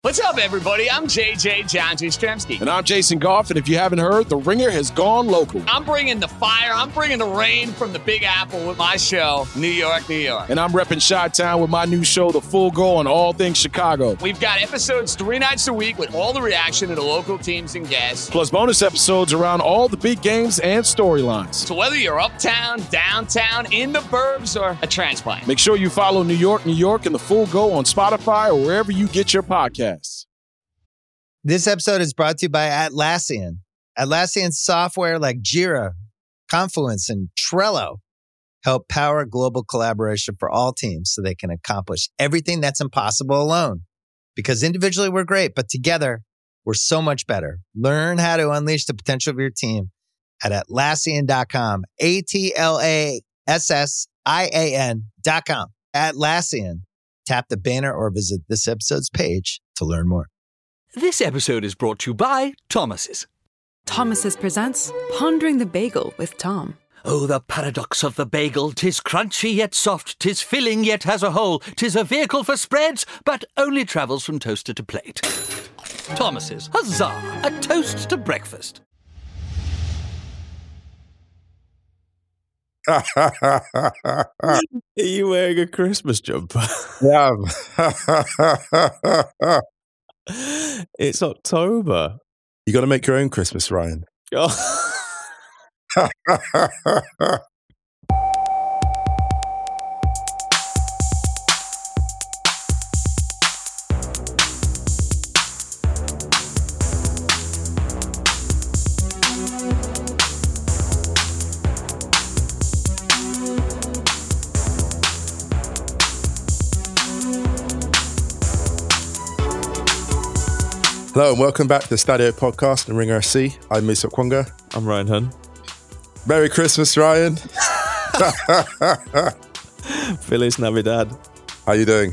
What's up, everybody? I'm JJ John Jastrzemski. And I'm Jason Goff, and if you haven't heard, The Ringer has gone local. I'm bringing the fire, I'm bringing the rain from the Big Apple with my show, New York, New York. And I'm repping Chi-Town with my new show, The Full Go, on all things Chicago. We've got episodes 3 nights a week with all the reaction to the local teams and guests. Plus bonus episodes around all the big games and storylines. So whether you're uptown, downtown, in the burbs, or a transplant, make sure you follow New York, New York, and The Full Go on Spotify or wherever you get your podcasts. This episode is brought to you by Atlassian. Atlassian software like Jira, Confluence, and Trello help power global collaboration for all teams so they can accomplish everything that's impossible alone. Because individually we're great, but together we're so much better. Learn how to unleash the potential of your team at Atlassian.com. Atlassian.com. Atlassian. Tap the banner or visit this episode's page to learn more. This episode is brought to you by Thomas's. Thomas's presents Pondering the Bagel with Tom. Oh, the paradox of the bagel. 'Tis crunchy yet soft, 'tis filling yet has a hole. 'Tis a vehicle for spreads, but only travels from toaster to plate. Thomas's, huzzah, a toast to breakfast. Are you wearing a Christmas jumper? Yeah. It's October. You got to make your own Christmas, Ryan. Oh. Hello and welcome back to the Stadio Podcast and Ringer SC. I'm Musa Kwonga. I'm Ryan Hunn. Merry Christmas, Ryan. Feliz Navidad. How you doing?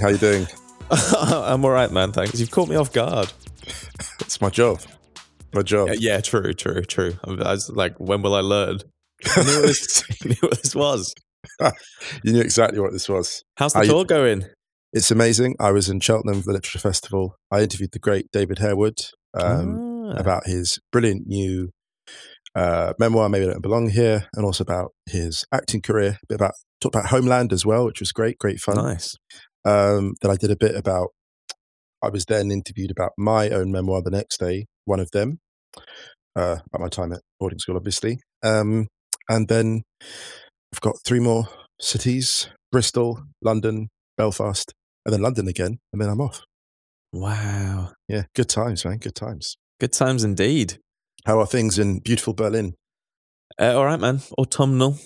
I'm all right, man, thanks. You've caught me off guard. It's my job. Yeah, true. I was like, when will I learn? I knew what this was. You knew exactly what this was. How's the tour going? It's amazing. I was in Cheltenham for the Literature Festival. I interviewed the great David Harewood about his brilliant new memoir, Maybe I Don't Belong Here, and also about his acting career. Talked about Homeland as well, which was great fun. Nice. Then I did a bit about, I was then interviewed about my own memoir the next day, one of them, about my time at boarding school, obviously. And then I've got 3 more cities, Bristol, London, Belfast, and then London again, and then I'm off. Wow. Yeah, good times, man. Good times. Good times indeed. How are things in beautiful Berlin? All right, man. Autumnal.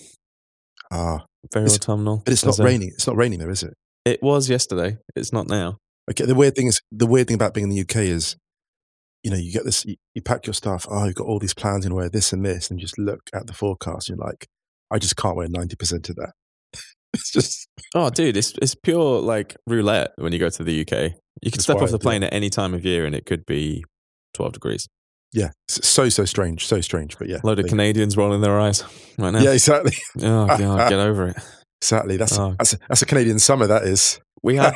Very autumnal. But it's not raining. It's not raining there, is it? It was yesterday. It's not now. Okay. The weird thing about being in the UK is, you know, you get this. You pack your stuff. Oh, you've got all these plans and wear this and this, and you just look at the forecast. And you're like, I just can't wear 90% of that. It's just dude, it's pure like roulette when you go to the UK. You can step off the plane at any time of year and it could be 12 degrees. Yeah, so strange, but yeah. Load of Canadians rolling their eyes right now. Yeah, exactly. Oh God, get over it. Exactly. That's a Canadian summer. That is. We had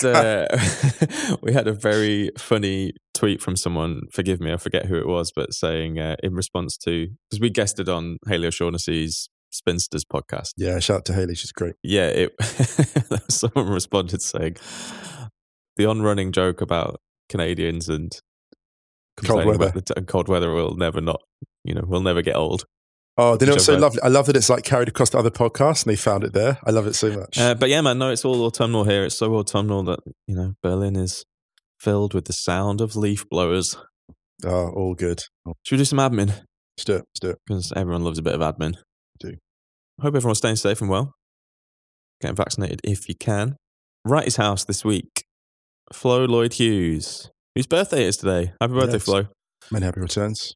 a very funny tweet from someone. Forgive me, I forget who it was, but saying in response to, because we guested on Hayley O'Shaughnessy's Spinsters podcast. Yeah, shout out to Hayley, she's great. Yeah, someone responded saying the on-running joke about Canadians and cold weather. About the cold weather will never get old. Oh, they know it's so lovely. I love that it's like carried across to other podcasts and they found it there. I love it so much. But yeah, man, no, it's all autumnal here. It's so autumnal that, Berlin is filled with the sound of leaf blowers. Oh, all good. Should we do some admin? Let's do it. Because everyone loves a bit of admin. Do. Hope everyone's staying safe and well. Getting vaccinated if you can. Right his house this week. Flo Lloyd Hughes, whose birthday it is today. Happy birthday, Flo. Many happy returns.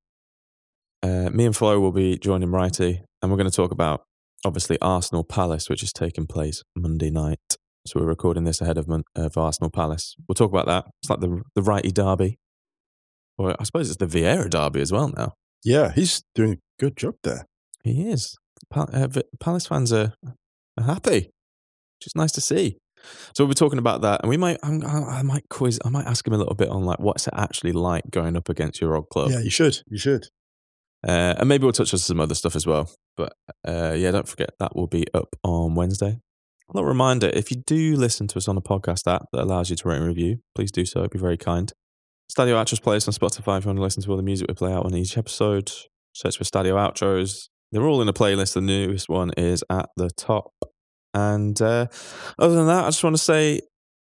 Me and Flo will be joining Righty, and we're going to talk about, obviously, Arsenal Palace, which is taking place Monday night. So we're recording this ahead of Arsenal Palace. We'll talk about that. It's like the Righty derby. Or I suppose it's the Vieira derby as well now. Yeah, he's doing a good job there. He is. Palace fans are happy, which is nice to see. So we'll be talking about that, and we might, I might ask him a little bit on like what's it actually like going up against your old club. Yeah, you should. And maybe we'll touch on some other stuff as well. But yeah, don't forget that will be up on Wednesday. A little reminder, if you do listen to us on a podcast app that allows you to rate and review, please do so. It'd be very kind. Stadio Outros plays on Spotify if you want to listen to all the music we play out on each episode. Search for Stadio Outros. They're all in a playlist. The newest one is at the top. And other than that, I just want to say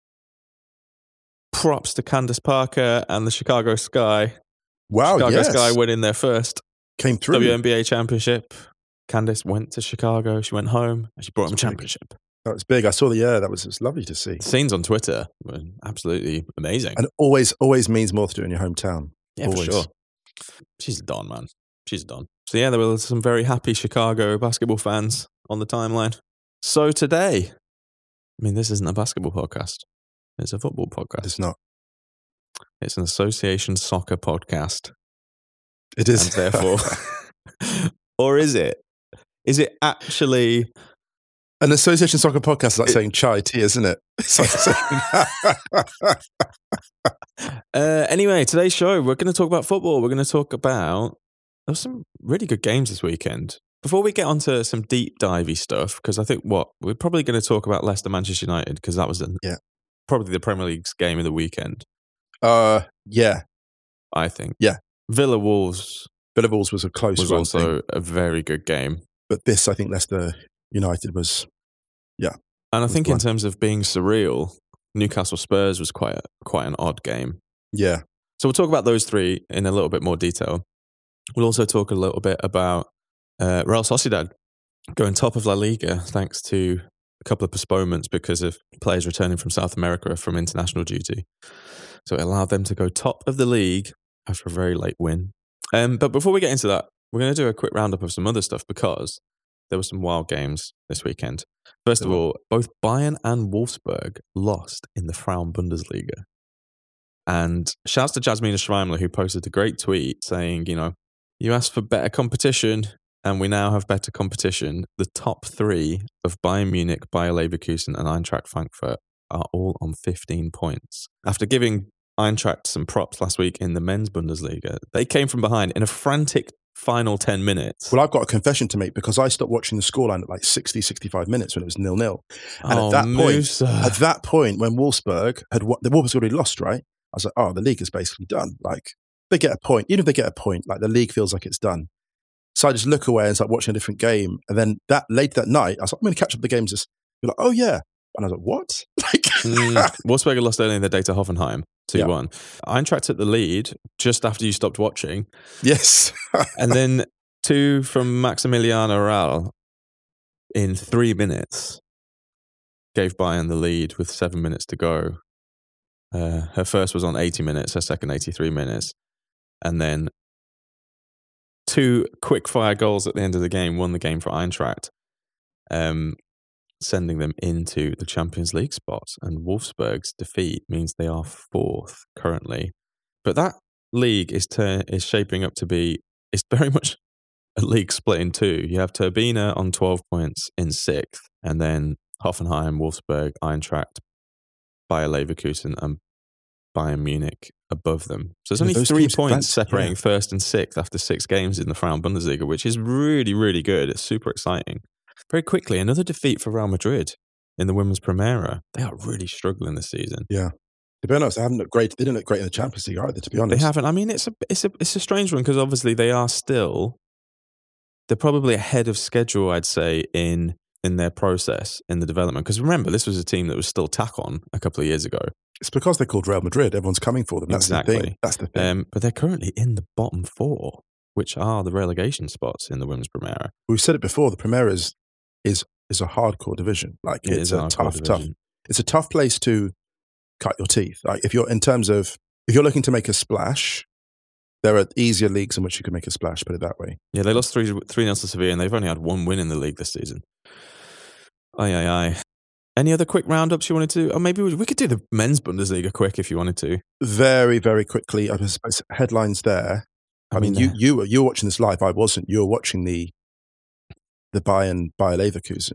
props to Candace Parker and the Chicago Sky. Wow, Chicago yes. Sky winning their first Came through. WNBA championship. Candace went to Chicago. She went home and she brought them a championship. That was big. I saw that was lovely to see. The scenes on Twitter were absolutely amazing. And always means more to do in your hometown. Yeah, always. for sure. She's a don, man. She's a don. So yeah, there were some very happy Chicago basketball fans on the timeline. So today, I mean, this isn't a basketball podcast. It's a football podcast. It's not. It's an association soccer podcast. It is. And therefore, or is it? Is it actually... An association soccer podcast is like saying chai tea, isn't it? It's like saying anyway, today's show, we're going to talk about football. We're going to talk about... There were some really good games this weekend. Before we get onto some deep divey stuff, because I think we're probably going to talk about Leicester Manchester United, because that was probably the Premier League's game of the weekend. Yeah. I think. Yeah. Villa Wolves was a close was run also thing. a very good game. But this, I think Leicester United was, yeah. And I think in terms of being surreal, Newcastle Spurs was quite an odd game. Yeah. So we'll talk about those three in a little bit more detail. We'll also talk a little bit about Real Sociedad going top of La Liga thanks to a couple of postponements because of players returning from South America from international duty. So it allowed them to go top of the league after a very late win. But before we get into that, we're going to do a quick roundup of some other stuff because there were some wild games this weekend. First of all, both Bayern and Wolfsburg lost in the Frauen Bundesliga. And shouts to Jasmina Schreimler, who posted a great tweet saying, you asked for better competition, and we now have better competition. The top three of Bayern Munich, Bayer Leverkusen, and Eintracht Frankfurt are all on 15 points. After giving Eintracht some props last week in the men's Bundesliga, they came from behind in a frantic final 10 minutes. Well, I've got a confession to make because I stopped watching the scoreline at like 60, 65 minutes when it was 0-0. And at that point, when Wolfsburg the Wolfsburg already lost, right? I was like, the league is basically done. Like, they get a point. Even if they get a point, like the league feels like it's done. So I just look away and start watching a different game. And then later that night, I was like, I'm going to catch up the games. You're like, oh yeah. And I was like, what? Wolfsburg had lost early in the day to Hoffenheim, 2-1. Eintracht took the lead just after you stopped watching. Yes. And then 2 from Maximiliano Arrau in 3 minutes gave Bayern the lead with 7 minutes to go. Her first was on 80 minutes, her second 83 minutes. And then 2 quick-fire goals at the end of the game won the game for Eintracht, sending them into the Champions League spots. And Wolfsburg's defeat means they are 4th currently. But that league is shaping up to be, it's very much a league split in two. You have Turbine on 12 points in 6th, and then Hoffenheim, Wolfsburg, Eintracht, Bayer Leverkusen, and Bayern Munich above them. So there's only 3 points separating 1st and 6th after 6 games in the Frauen Bundesliga, which is really, really good. It's super exciting. Very quickly, another defeat for Real Madrid in the Women's Primera. They are really struggling this season. Yeah. To be honest, they haven't looked great. They didn't look great in the Champions League either, to be honest. They haven't. I mean, it's a strange one because obviously they're probably ahead of schedule, I'd say, in their process, in the development. Because remember, this was a team that was still tack-on a couple of years ago. It's because they're called Real Madrid. Everyone's coming for them. That's exactly. The thing. That's the thing. But they're currently in the bottom 4, which are the relegation spots in the Women's Primera. We've said it before. The Primera is a hardcore division. Like it's a tough. It's a tough place to cut your teeth. Like if you're looking to make a splash, there are easier leagues in which you can make a splash. Put it that way. Yeah, they lost 3-0 to Sevilla, and they've only had 1 win in the league this season. Aye. Any other quick roundups you wanted to? Or maybe we could do the men's Bundesliga quick if you wanted to. Very, very quickly. I suppose headlines there. I mean, you were watching this live. I wasn't. You were watching the Bayern Bayer Leverkusen.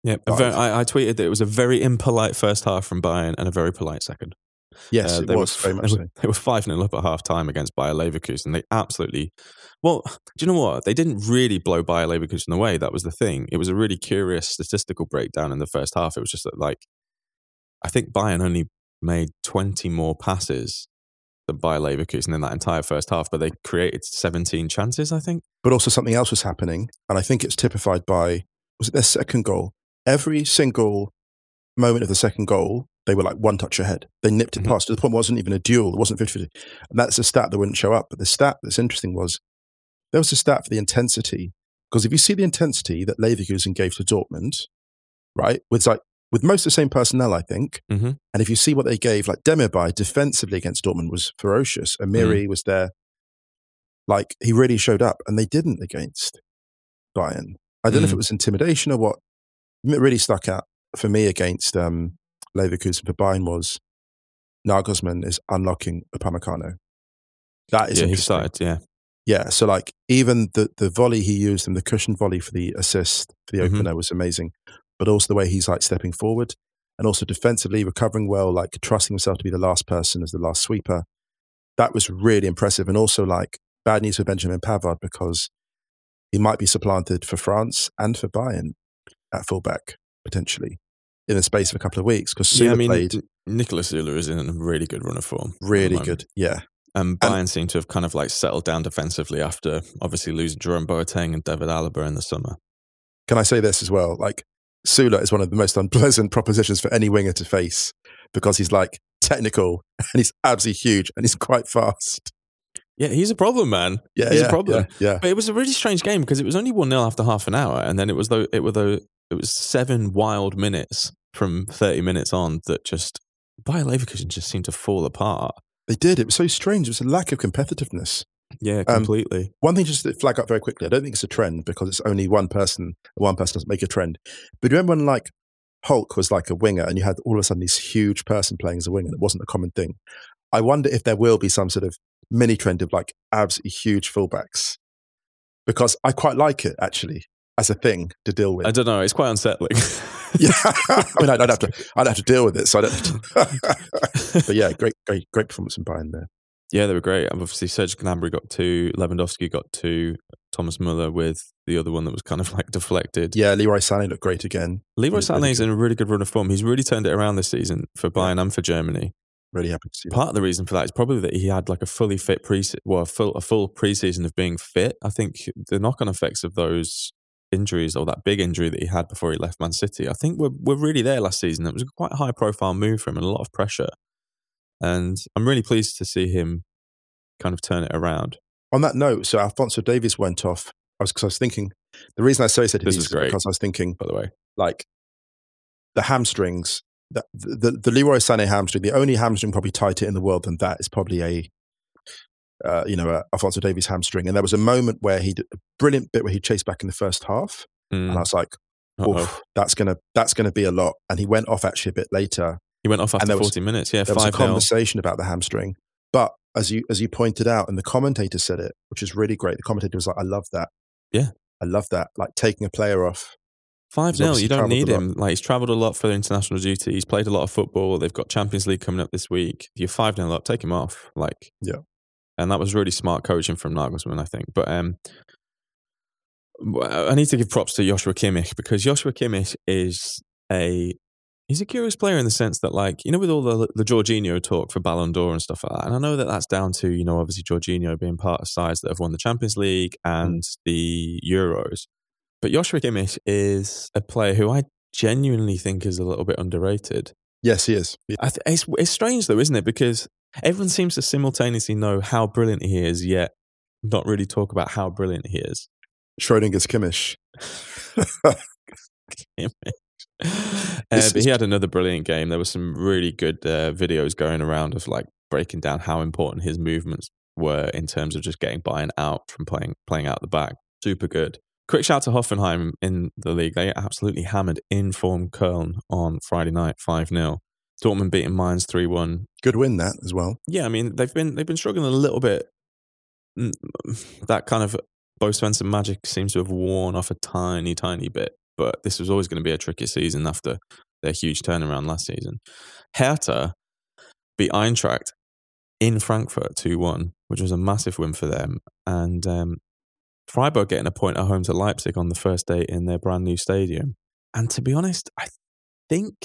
Yeah, I tweeted that it was a very impolite first half from Bayern and a very polite second. Yes, it was very much so. They were 5-0 up at half time against Bayer Leverkusen. They absolutely, well, do you know what? They didn't really blow Bayer Leverkusen away. That was the thing. It was a really curious statistical breakdown in the first half. It was just that, like, I think Bayern only made 20 more passes than Bayer Leverkusen in that entire first half, but they created 17 chances, I think. But also something else was happening, and I think it's typified by, was it their second goal? Every single moment of the second goal, they were like one touch ahead. They nipped it past to the point it wasn't even a duel. It wasn't 50-50. And that's a stat that wouldn't show up. But the stat that's interesting was, there was a stat for the intensity. Because if you see the intensity that Leverkusen gave to Dortmund, right, with most of the same personnel, I think, and if you see what they gave, like Demirbay defensively against Dortmund was ferocious. Amiri was there. Like, he really showed up, and they didn't against Bayern. I don't know if it was intimidation or what. It really stuck out for me against Leverkusen for Bayern was Nagelsmann is unlocking Upamecano. That is he started, Yeah, so like even the volley he used and the cushion volley for the assist for the opener was amazing. But also the way he's like stepping forward and also defensively recovering well, like trusting himself to be the last person as the last sweeper. That was really impressive. And also like bad news for Benjamin Pavard because he might be supplanted for France and for Bayern at fullback, potentially, in the space of a couple of weeks. Because Süle played. Nicolas Süle is in a really good run of form. Really good, yeah. And Bayern seem to have kind of like settled down defensively after obviously losing Jerome Boateng and David Alaba in the summer. Can I say this as well? Like, Süle is one of the most unpleasant propositions for any winger to face because he's like technical and he's absolutely huge and he's quite fast. Yeah, he's a problem, man. Yeah, he's a problem. Yeah. But it was a really strange game because it was only 1-0 after half an hour, and then it was 7 wild minutes from 30 minutes on that just Bayer Leverkusen just seemed to fall apart. They did. It was so strange. It was a lack of competitiveness. Yeah, completely. One thing just to flag up very quickly. I don't think it's a trend because it's only one person. One person doesn't make a trend. But remember when like Hulk was like a winger and you had all of a sudden this huge person playing as a winger and it wasn't a common thing. I wonder if there will be some sort of mini trend of like absolutely huge fullbacks because I quite like it actually as a thing to deal with. I don't know. It's quite unsettling. Yeah, I mean, I'd have to deal with it. So I don't. But yeah, great performance from Bayern there. Yeah, they were great. Obviously, Serge Gnabry got 2, Lewandowski got 2, Thomas Muller with the other one that was kind of like deflected. Yeah, Leroy Sané looked great again. Leroy Sané is in a really good run of form. He's really turned it around this season for Bayern and for Germany. Really happy to see that. Part of the reason for that is probably that he had like a fully fit a full preseason of being fit. I think the knock-on effects of those injuries or that big injury that he had before he left Man City, I think we're really there last season. It was quite a high-profile move for him and a lot of pressure. And I'm really pleased to see him kind of turn it around. On that note, so Alphonso Davies went off. I was thinking, the reason I said this is great because I was thinking, by the way, like the hamstrings, the Leroy Sané hamstring, the only hamstring probably tighter in the world than that is probably a Alphonso Davies hamstring. And there was a moment where he did a brilliant bit where he chased back in the first half, and I was like, oof, that's gonna be a lot. And he went off actually a bit later. He went off after 40 minutes. Yeah, there was a conversation about the hamstring, but as you pointed out, and the commentator said it, which is really great. The commentator was like, "I love that. Yeah, I love that. Like taking a player off 5-0. You don't need him. Like he's travelled a lot for international duty. He's played a lot of football. They've got Champions League coming up this week. You're 5-0 up. Take him off. Like yeah." And that was really smart coaching from Nagelsmann, I think. But I need to give props to Joshua Kimmich because Joshua Kimmich he's a curious player in the sense that, like, you know, with all the Jorginho talk for Ballon d'Or and stuff like that, and I know that that's down to, you know, obviously Jorginho being part of sides that have won the Champions League and the Euros. But Joshua Kimmich is a player who I genuinely think is a little bit underrated. Yes, he is. Yeah. It's strange though, isn't it? Because everyone seems to simultaneously know how brilliant he is, yet not really talk about how brilliant he is. Schrodinger's Kimmich. But he had another brilliant game. There were some really good videos going around of like breaking down how important his movements were in terms of just getting Bayern out from playing out the back. Super good. Quick shout to Hoffenheim in the league. They absolutely hammered in-form Köln on Friday night, 5-0. Dortmund beating Mainz 3-1. Good win that as well. Yeah, I mean they've been struggling a little bit. That kind of Bo Svensson magic seems to have worn off a tiny bit but this was always going to be a tricky season after their huge turnaround last season. Hertha beat Eintracht in Frankfurt 2-1, which was a massive win for them. And Freiburg getting a point at home to Leipzig on the first day in their brand new stadium. And to be honest, I think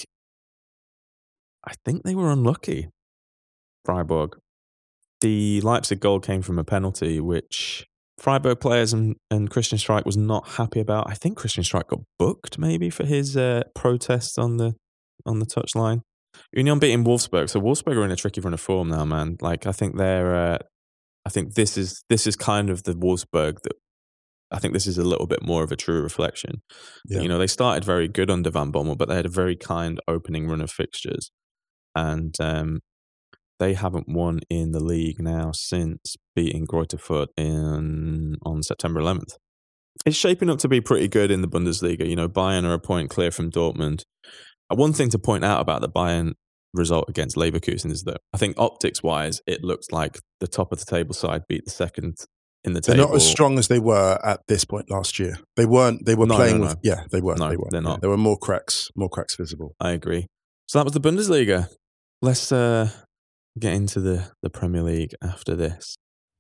they were unlucky, Freiburg. The Leipzig goal came from a penalty, which Freiburg players and Christian Streich was not happy about. I think Christian Streich got booked maybe for his protest on the touchline. Union beating Wolfsburg, so Wolfsburg are in a tricky run of form now, man. Like I think they're, I think this is kind of the Wolfsburg that I think this is a little bit more of a true reflection. Yeah. You know, they started very good under Van Bommel, but they had a very kind opening run of fixtures, and they haven't won in the league now since beating Greuther Fürth on September 11th. It's shaping up to be pretty good in the Bundesliga. You know, Bayern are a point clear from Dortmund. One thing to point out about the Bayern result against Leverkusen is that I think optics-wise, it looks like the top of the table side beat the second in the table. They're not as strong as they were at this point last year. They weren't. They were playing with. Yeah, they were. No, they were. They're not. There were more cracks visible. I agree. So that was the Bundesliga. Let's get into the Premier League after this.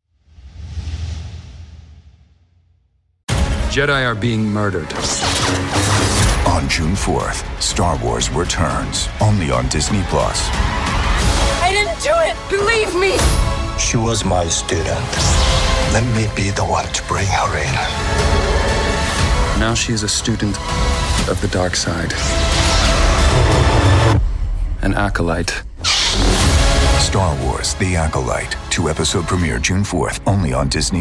Jedi are being murdered. On June 4th, Star Wars returns, only on Disney+. I didn't do it! Believe me! She was my student. Let me be the one to bring her in. Now she is a student of the dark side. An acolyte. Star Wars: The Acolyte. 2-episode premiere June 4th, only on Disney+.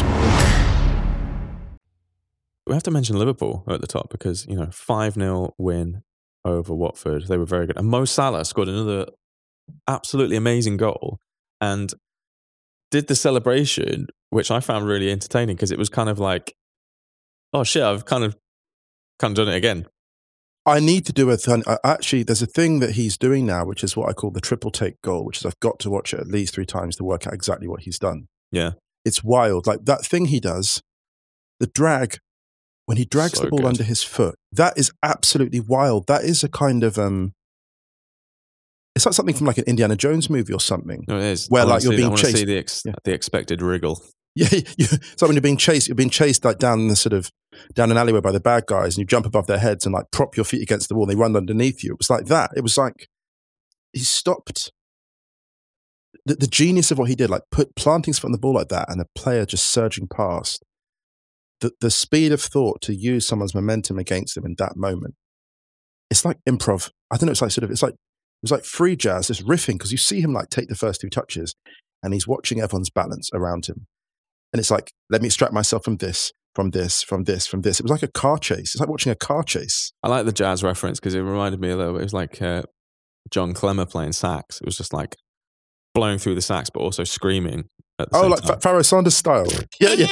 We have to mention Liverpool at the top because, you know, 5-0 win over Watford. They were very good. And Mo Salah scored another absolutely amazing goal and did the celebration, which I found really entertaining because it was kind of like, oh shit, I've kind of done it again. I need to do a thing. Actually, there's a thing that he's doing now, which is what I call the triple take goal, which is I've got to watch it at least 3 times to work out exactly what he's done. Yeah. It's wild. Like that thing he does, the drag, when he drags the ball under his foot, that is absolutely wild. That is a kind of, it's like something from like an Indiana Jones movie or something. No, it is. Where like you're being chased. See the expected wriggle. Yeah, it's like when you're being chased like down an alleyway by the bad guys, and you jump above their heads and like prop your feet against the wall and they run underneath you. It was like that. It was like he stopped the genius of what he did, like planting his foot on the ball like that and a player just surging past. The speed of thought to use someone's momentum against them in that moment. It's like improv. I don't know. It was like free jazz, just riffing, because you see him like take the first 2 touches and he's watching everyone's balance around him. And it's like, let me extract myself from this. It was like a car chase. It's like watching a car chase. I like the jazz reference because it reminded me a little bit. It was like John Clemmer playing sax. It was just like blowing through the sax, but also screaming at the same time. Pharoah Sanders style. Yeah.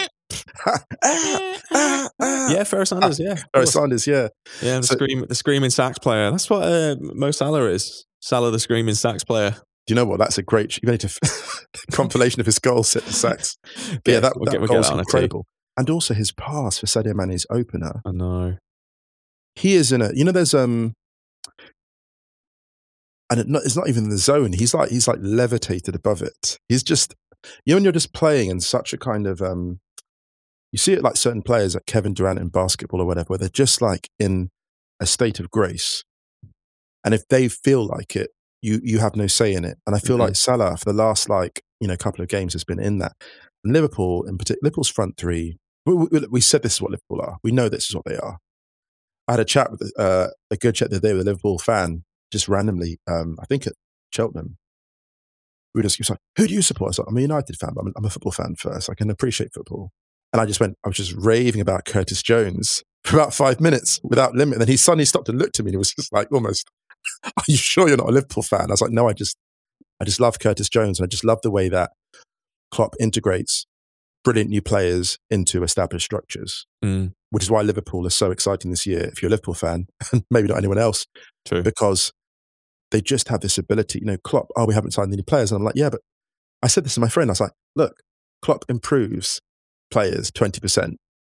Yeah, Pharoah Sanders, yeah. Pharoah Sanders, yeah. Yeah, the screaming sax player. That's what Mo Salah is. Salah, the screaming sax player. Do you know what? That's a great compilation of his goals set the sax. Yeah, that goal's incredible. And also his pass for Sadio Mane's opener. I know. He is in there's and it's not even in the zone. He's like levitated above it. He's just, when you're just playing in such a kind of, you see it like certain players like Kevin Durant in basketball or whatever, where they're just like in a state of grace. And if they feel like it, you have no say in it. And I feel like Salah for the last couple of games has been in that. And Liverpool in particular, Liverpool's front three, we said this is what Liverpool are. We know this is what they are. I had a chat with a good chat the other day with a Liverpool fan, just randomly, I think at Cheltenham. He was like, who do you support? I was like, I'm a United fan, but I'm a football fan first. I can appreciate football. And I was just raving about Curtis Jones for about 5 minutes without limit. And then he suddenly stopped and looked at me and he was just like, almost, are you sure you're not a Liverpool fan? I was like, no, I just love Curtis Jones. And I just love the way that Klopp integrates brilliant new players into established structures, which is why Liverpool is so exciting this year. If you're a Liverpool fan, and maybe not anyone else, True. Because they just have this ability. Klopp, we haven't signed any players. And I'm like, yeah, but I said this to my friend. I was like, look, Klopp improves players 20%.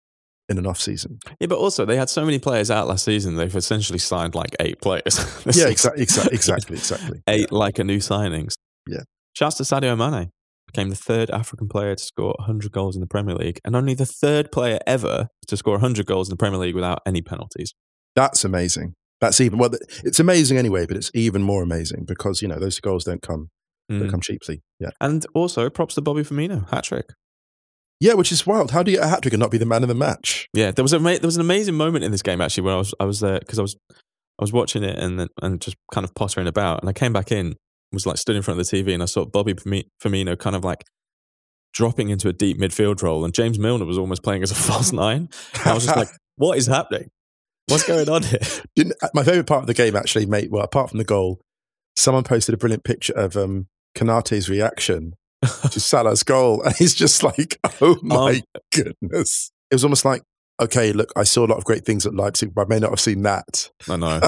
in an off season. Yeah, but also they had so many players out last season. They've essentially signed like 8 players. Yeah, exactly. 8 like a new signings. Yeah. Shouts to Sadio Mane. Became the 3rd African player to score 100 goals in the Premier League, and only the 3rd player ever to score 100 goals in the Premier League without any penalties. That's amazing. That's even, well, it's amazing anyway, but it's even more amazing because, those goals don't come cheaply. Yeah. And also, props to Bobby Firmino, hat-trick. Yeah, which is wild. How do you get a hat-trick and not be the man of the match? Yeah, there was an amazing moment in this game, actually, where I was there, because I was watching it and just kind of pottering about, and I came back in, was like stood in front of the TV, and I saw Bobby Firmino kind of like dropping into a deep midfield role, and James Milner was almost playing as a false 9. And I was just like, what is happening? What's going on here? My favourite part of the game, actually, mate, well, apart from the goal, someone posted a brilliant picture of Konaté's reaction to Salah's goal, and he's just like, oh my goodness. It was almost like, okay, look, I saw a lot of great things at Leipzig, but I may not have seen that. I know.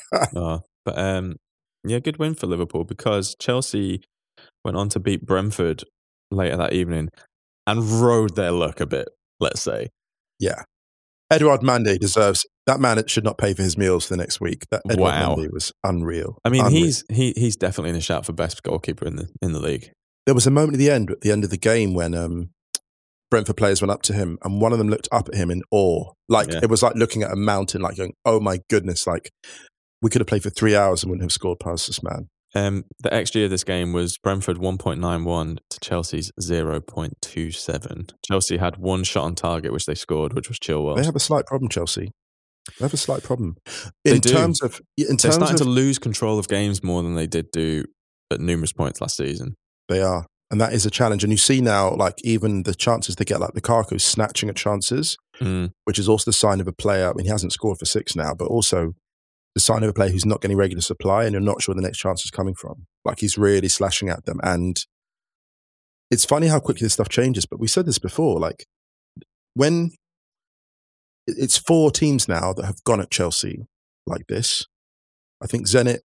But yeah, good win for Liverpool, because Chelsea went on to beat Brentford later that evening and rode their luck a bit, let's say. Yeah. Edouard Mendy deserves, that man should not pay for his meals for the next week. That Edouard Mendy was unreal. I mean, unreal. He's definitely in a shout for best goalkeeper in the league. There was a moment at the end of the game when Brentford players went up to him, and one of them looked up at him in awe. It was like looking at a mountain, like going, oh my goodness, like we could have played for 3 hours and wouldn't have scored past this man. The XG of this game was Brentford 1.91 to Chelsea's 0.27. Chelsea had 1 shot on target, which they scored, which was Chilwell. They have a slight problem, Chelsea. They have a slight problem. They're starting to lose control of games more than they did do at numerous points last season. They are. And that is a challenge. And you see now, like, even the chances they get, like Lukaku snatching at chances, which is also the sign of a player. I mean, he hasn't scored for 6 now, but also the sign of a player who's not getting regular supply and you're not sure where the next chance is coming from. Like, he's really slashing at them. And it's funny how quickly this stuff changes. But we said this before, like, when it's 4 teams now that have gone at Chelsea like this. I think Zenit,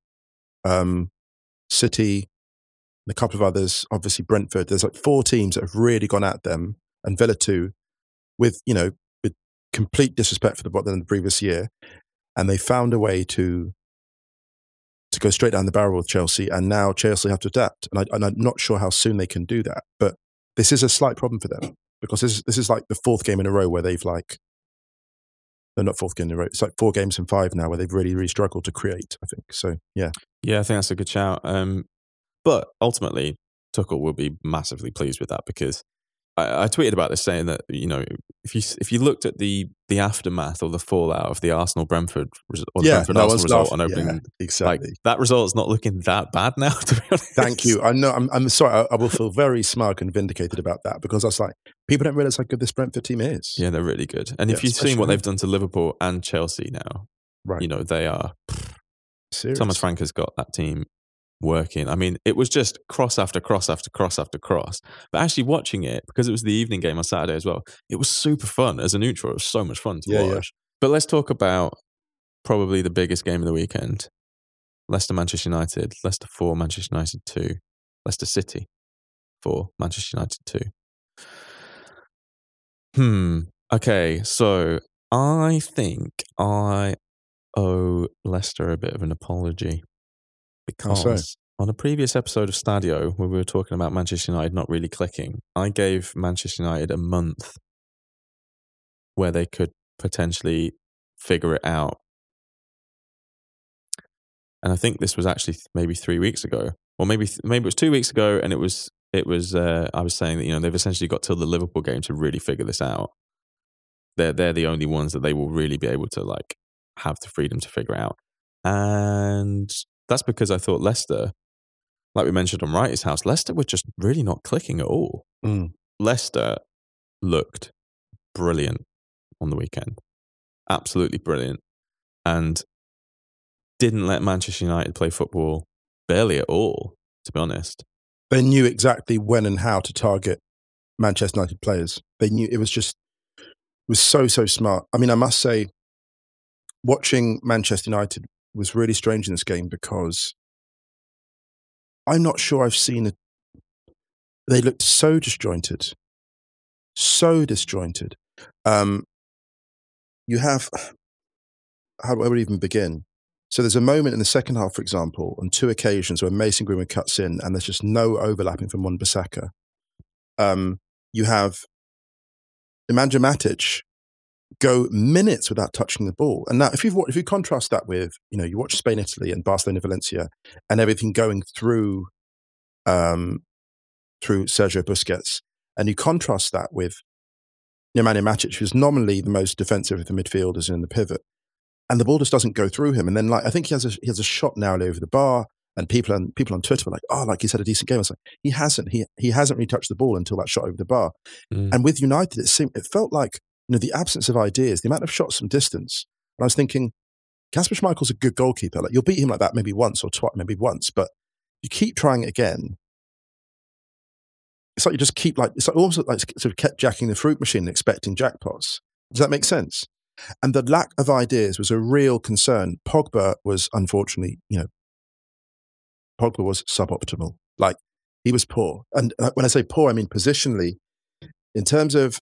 City, and a couple of others, obviously Brentford. There's like 4 teams that have really gone at them, and Villa too, with complete disrespect for the previous year. And they found a way to go straight down the barrel with Chelsea, and now Chelsea have to adapt. And I'm not sure how soon they can do that. But this is a slight problem for them, because this is like the 4th game in a row where they've not 4th game in a row. It's like 4 games in 5 now where they've really, really struggled to create, I think. So, yeah. Yeah, I think that's a good shout. But ultimately, Tuchel will be massively pleased with that, because I tweeted about this, saying that, if you looked at the aftermath or the fallout of the Arsenal-Brentford Arsenal result on opening, exactly. Like, that result's not looking that bad now, to be honest. Thank you. I know. I'm sorry. I will feel very smug and vindicated about that, because I was like, people don't realise how good this Brentford team is. Yeah, they're really good. And if you've seen what they've done to Liverpool and Chelsea now, right? They are serious. Thomas Frank has got that team working. I mean, it was just cross after cross after cross after cross. But actually watching it, because it was the evening game on Saturday as well, it was super fun. As a neutral, it was so much fun to watch. Yeah. But let's talk about probably the biggest game of the weekend. Leicester-Manchester United. Leicester 4, Manchester United 2. Leicester City 4, Manchester United 2. Okay, so I think I owe Leicester a bit of an apology. Because on a previous episode of Stadio, when we were talking about Manchester United not really clicking, I gave Manchester United a month where they could potentially figure it out. And I think this was actually maybe 3 weeks ago, or maybe it was 2 weeks ago, and it was I was saying that they've essentially got till the Liverpool game to really figure this out. They're the only ones that they will really be able to have the freedom to figure out, and that's because I thought Leicester, like we mentioned on Wrighty's House, Leicester were just really not clicking at all. Leicester looked brilliant on the weekend. Absolutely brilliant. And didn't let Manchester United play football barely at all, to be honest. They knew exactly when and how to target Manchester United players. They knew it was so smart. I mean, I must say, watching Manchester United was really strange in this game, because I'm not sure I've seen it. They looked so disjointed. you have, how do I even begin? So there's a moment in the second half, for example, on 2 occasions where Mason Greenwood cuts in and there's just no overlapping from Wan-Bissaka. You have Nemanja Matic go minutes without touching the ball. And now if you contrast that with, you watch Spain, Italy and Barcelona, Valencia and everything going through Sergio Busquets, and you contrast that with Nemanja Matic, who's nominally the most defensive of the midfielders in the pivot, and the ball just doesn't go through him. And then, I think he has a shot narrowly over the bar, and people on Twitter were like, he's had a decent game. I was like, he hasn't really touched the ball until that shot over the bar. And with United, it felt like the absence of ideas, the amount of shots from distance. And I was thinking, Kasper Schmeichel's a good goalkeeper. You'll beat him like that maybe once or twice, maybe once, but you keep trying it again. It's like you just keep it's almost like sort of kept jacking the fruit machine and expecting jackpots. Does that make sense? And the lack of ideas was a real concern. Pogba was unfortunately, Pogba was suboptimal. He was poor. And when I say poor, I mean positionally. In terms of,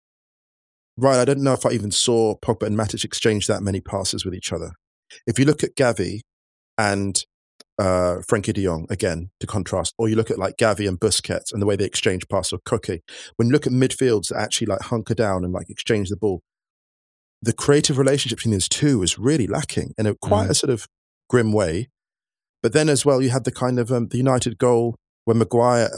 I don't know if I even saw Pogba and Matic exchange that many passes with each other. If you look at Gavi and Frenkie de Jong, again, to contrast, or you look at Gavi and Busquets and the way they exchange passes, or Koke, when you look at midfields that actually hunker down and exchange the ball, the creative relationship between those two was really lacking in quite a sort of grim way. But then as well, you had the kind of the United goal when Maguire,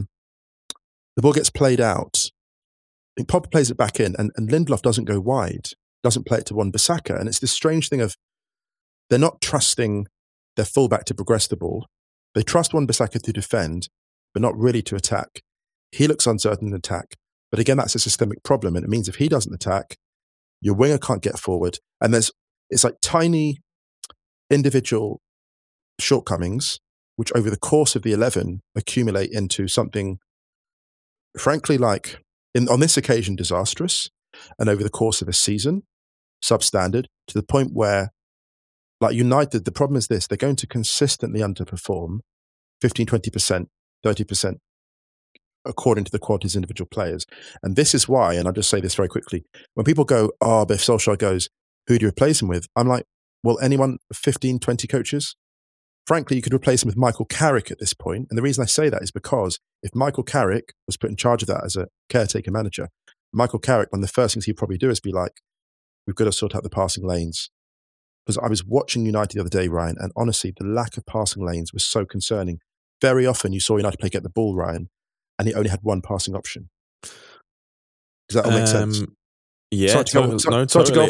the ball gets played out. I think Pogba plays it back in and Lindelof doesn't go wide, doesn't play it to Wan-Bissaka. And it's this strange thing of they're not trusting their fullback to progress the ball. They trust Wan-Bissaka to defend, but not really to attack. He looks uncertain in attack. But again, that's a systemic problem. And it means if he doesn't attack, your winger can't get forward. And it's like tiny individual shortcomings, which over the course of the 11 accumulate into something, frankly, on this occasion, disastrous. And over the course of a season, substandard, to the point where United, the problem is this, they're going to consistently underperform 15, 20%, 30%, according to the qualities of individual players. And this is why, and I'll just say this very quickly, when people go, but if Solskjaer goes, who do you replace him with? I'm like, well, anyone, 15, 20 coaches? Frankly, you could replace him with Michael Carrick at this point. And the reason I say that is because if Michael Carrick was put in charge of that as a caretaker manager, Michael Carrick, one of the first things he'd probably do is be like, we've got to sort out the passing lanes. Because I was watching United the other day, Ryan, and honestly, the lack of passing lanes was so concerning. Very often you saw United play get the ball, Ryan, and he only had one passing option. Does that all make sense? Yeah, totally.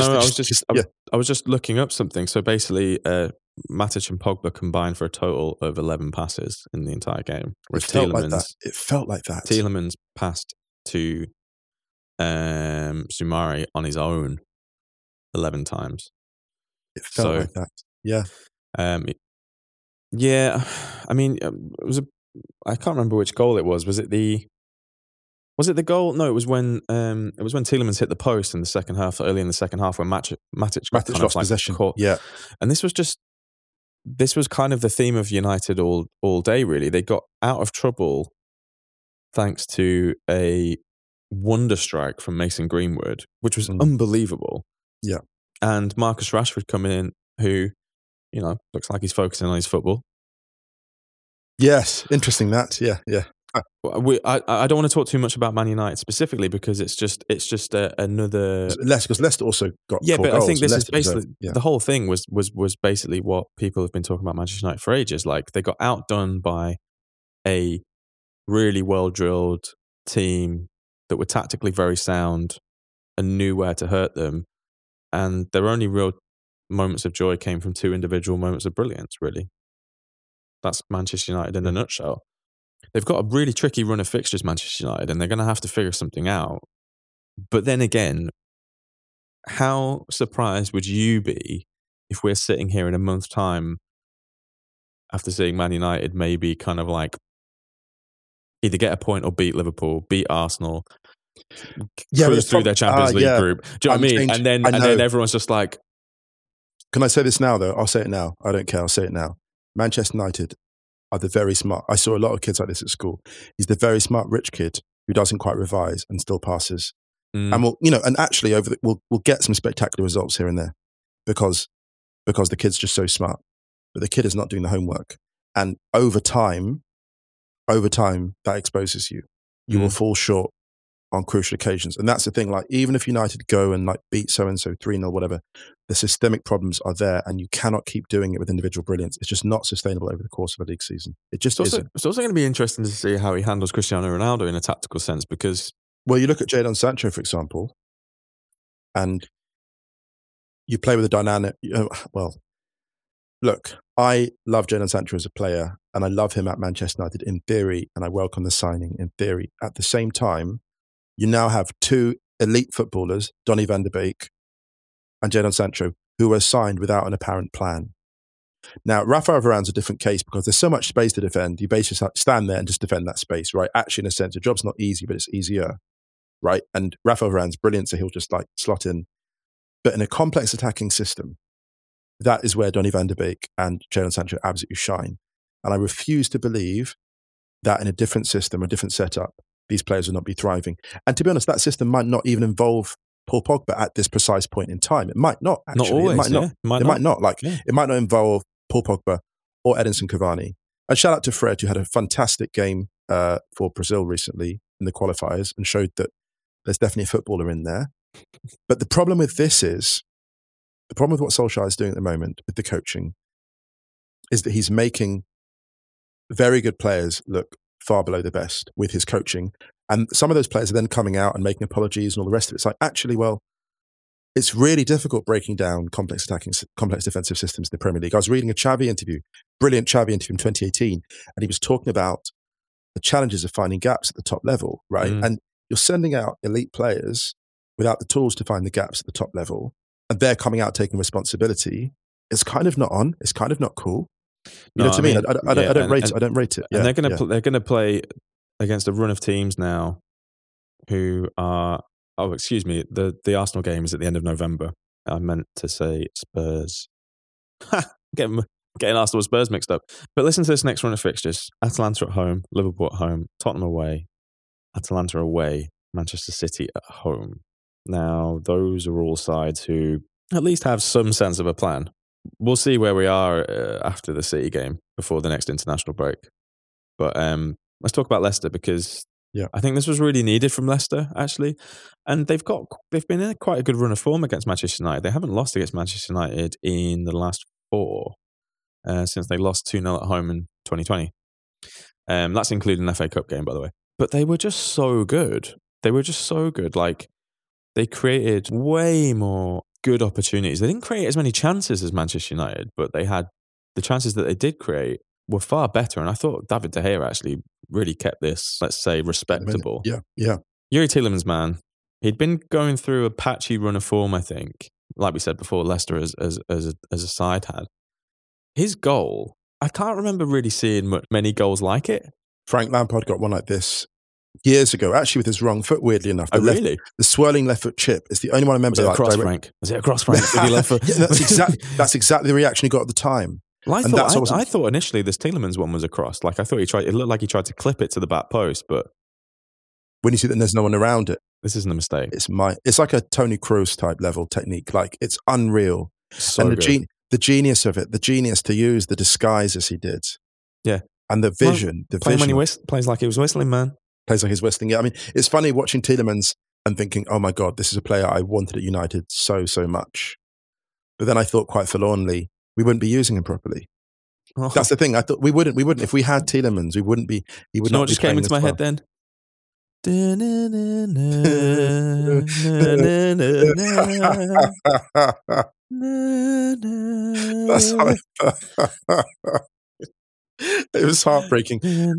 I was just looking up something. So basically, Matic and Pogba combined for a total of 11 passes in the entire game. It felt like that. Tielemans passed to Soumare on his own 11 times. It felt like that. Yeah. Yeah. I mean, I can't remember which goal it was. Was it the goal? No, it was when Tielemans hit the post in the second half, early in the second half, when Matic lost possession. Caught. Yeah. And this was kind of the theme of United all day, really. They got out of trouble thanks to a wonder strike from Mason Greenwood, which was unbelievable. Yeah. And Marcus Rashford coming in, who, looks like he's focusing on his football. Yes, interesting that. Yeah. I don't want to talk too much about Man United specifically because it's just another because Leicester also got but goals. I think this is Leicester basically the whole thing was basically what people have been talking about Manchester United for ages. They got outdone by a really well drilled team that were tactically very sound and knew where to hurt them, and their only real moments of joy came from 2 individual moments of brilliance. Really, that's Manchester United in a nutshell. They've got a really tricky run of fixtures, Manchester United, and they're going to have to figure something out. But then again, how surprised would you be if we're sitting here in a month's time after seeing Man United maybe kind of either get a point or beat Liverpool, beat Arsenal, cruise through their Champions League group? Do you know what I mean? And then everyone's just like... Can I say this now, though? I'll say it now. I don't care. I'll say it now. Manchester United are the very smart. I saw a lot of kids like this at school. He's the very smart rich kid who doesn't quite revise and still passes. And and actually we'll get some spectacular results here and there because the kid's just so smart. But the kid is not doing the homework. And over time, that exposes you. You will fall short on crucial occasions. And that's the thing, like, even if United go and like beat so-and-so 3-0, whatever, the systemic problems are there and you cannot keep doing it with individual brilliance. It's just not sustainable over the course of a league season. It just isn't. It's also going to be interesting to see how he handles Cristiano Ronaldo in a tactical sense because... Well, you look at Jadon Sancho, for example, and you play with a dynamic... Look, I love Jadon Sancho as a player and I love him at Manchester United in theory and I welcome the signing in theory. At the same time, you now have two elite footballers, Donny van de Beek and Jadon Sancho, who were signed without an apparent plan. Now, Rafael Varane's a different case because there's so much space to defend. You basically stand there and just defend that space, right? Actually, in a sense, the job's not easy, but it's easier, right? And Rafael Varane's brilliant, so he'll just like slot in. But in a complex attacking system, that is where Donny van de Beek and Jadon Sancho absolutely shine. And I refuse to believe that in a different system, a different setup, these players will not be thriving. And to be honest, that system might not even involve Paul Pogba at this precise point in time. It might not, actually. Not always, it might not. It might not involve Paul Pogba or Edinson Cavani. And shout out to Fred, who had a fantastic game for Brazil recently in the qualifiers and showed that there's definitely a footballer in there. But the problem with this is, the problem with what Solskjaer is doing at the moment with the coaching is that he's making very good players look far below the best with his coaching. And some of those players are then coming out and making apologies and all the rest of it. It's like, actually, well, it's really difficult breaking down complex defensive systems in the Premier League. I was reading a Xavi interview, brilliant Xavi interview in 2018, and he was talking about the challenges of finding gaps at the top level, right? And you're sending out elite players without the tools to find the gaps at the top level, and they're coming out taking responsibility. It's kind of not on. It's kind of not cool. You know what I mean? I don't rate it. And they're going to play against a run of teams now who are... Oh, excuse me. The Arsenal game is at the end of November. I meant to say Spurs. Getting Arsenal with Spurs mixed up. But listen to this next run of fixtures. Atalanta at home, Liverpool at home, Tottenham away, Atalanta away, Manchester City at home. Now, those are all sides who at least have some sense of a plan. We'll see where we are after the City game before the next international break. But let's talk about Leicester because I think this was really needed from Leicester, actually. And they've been in quite a good run of form against Manchester United. They haven't lost against Manchester United in the last 4 since they lost 2-0 at home in 2020. That's including an FA Cup game, by the way. But they were just so good. Like, they created way more good opportunities. They didn't create as many chances as Manchester United, but they had the chances that they did create were far better. And I thought David De Gea actually really kept this, let's say, respectable. Yeah. Yuri Tielemans, man, he'd been going through a patchy run of form, I think. Like we said before, Leicester as a side had. His goal, I can't remember really seeing many goals like it. Frank Lampard got one like this years ago, actually with his wrong foot, weirdly enough. Really? The swirling left foot chip is the only one I remember. Was it a cross, Frank? Was it a cross, Frank? Left foot? Yeah, that's exactly the reaction he got at the time. Well, I thought initially this Tielemans one was a cross. Like, I thought it looked like he tried to clip it to the back post, but when you see that there's no one around it, this isn't a mistake. It's like a Toni Kroos type level technique. Like, it's unreal. So and good. The genius of it, the genius to use the disguise as he did. Yeah. And the vision. When he plays like he was whistling, man. Plays like he's whistling. Yeah, I mean, it's funny watching Tielemans and thinking, oh my God, this is a player I wanted at United so much. But then I thought quite forlornly, we wouldn't be using him properly. Oh. That's the thing. I thought we wouldn't. If we had Tielemans, we wouldn't be. He would not. What just came into my head then? That's how it was heartbreaking.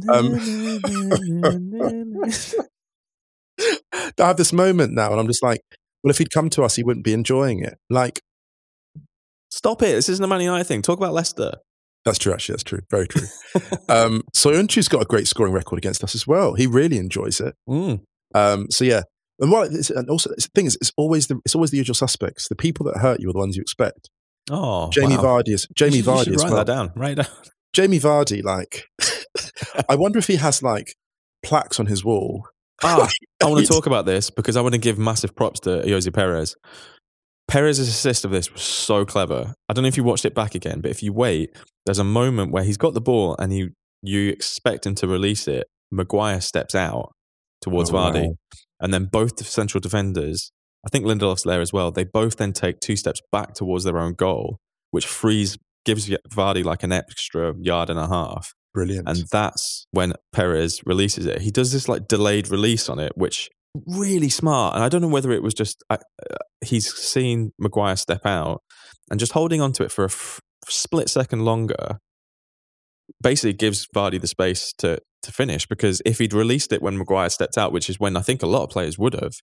I have this moment now, and I'm just like, well, if he'd come to us, he wouldn't be enjoying it. Like, stop it! This isn't a Man United thing. Talk about Leicester. That's true, actually. That's true. Very true. Soyuncu's got a great scoring record against us as well. He really enjoys it. So yeah, and also the thing is, it's always the usual suspects. The people that hurt you are the ones you expect. Oh, Jamie Vardy as well. Write that down. Right down. Jamie Vardy, like, I wonder if he has like plaques on his wall I want to talk about this because I want to give massive props to Jose Perez. Perez's assist of this was so clever. I don't know if you watched it back again, but if you wait, there's a moment where he's got the ball and you expect him to release it. Maguire steps out towards Vardy. Wow. And then both the central defenders, I think Lindelof's there as well, they both then take 2 steps back towards their own goal, which gives Vardy like an extra yard and a half. Brilliant. And that's when Perez releases it. He does this like delayed release on it, which really smart. And I don't know whether it was just he's seen Maguire step out and just holding onto it for a split second longer basically gives Vardy the space to finish, because if he'd released it when Maguire stepped out, which is when I think a lot of players would have,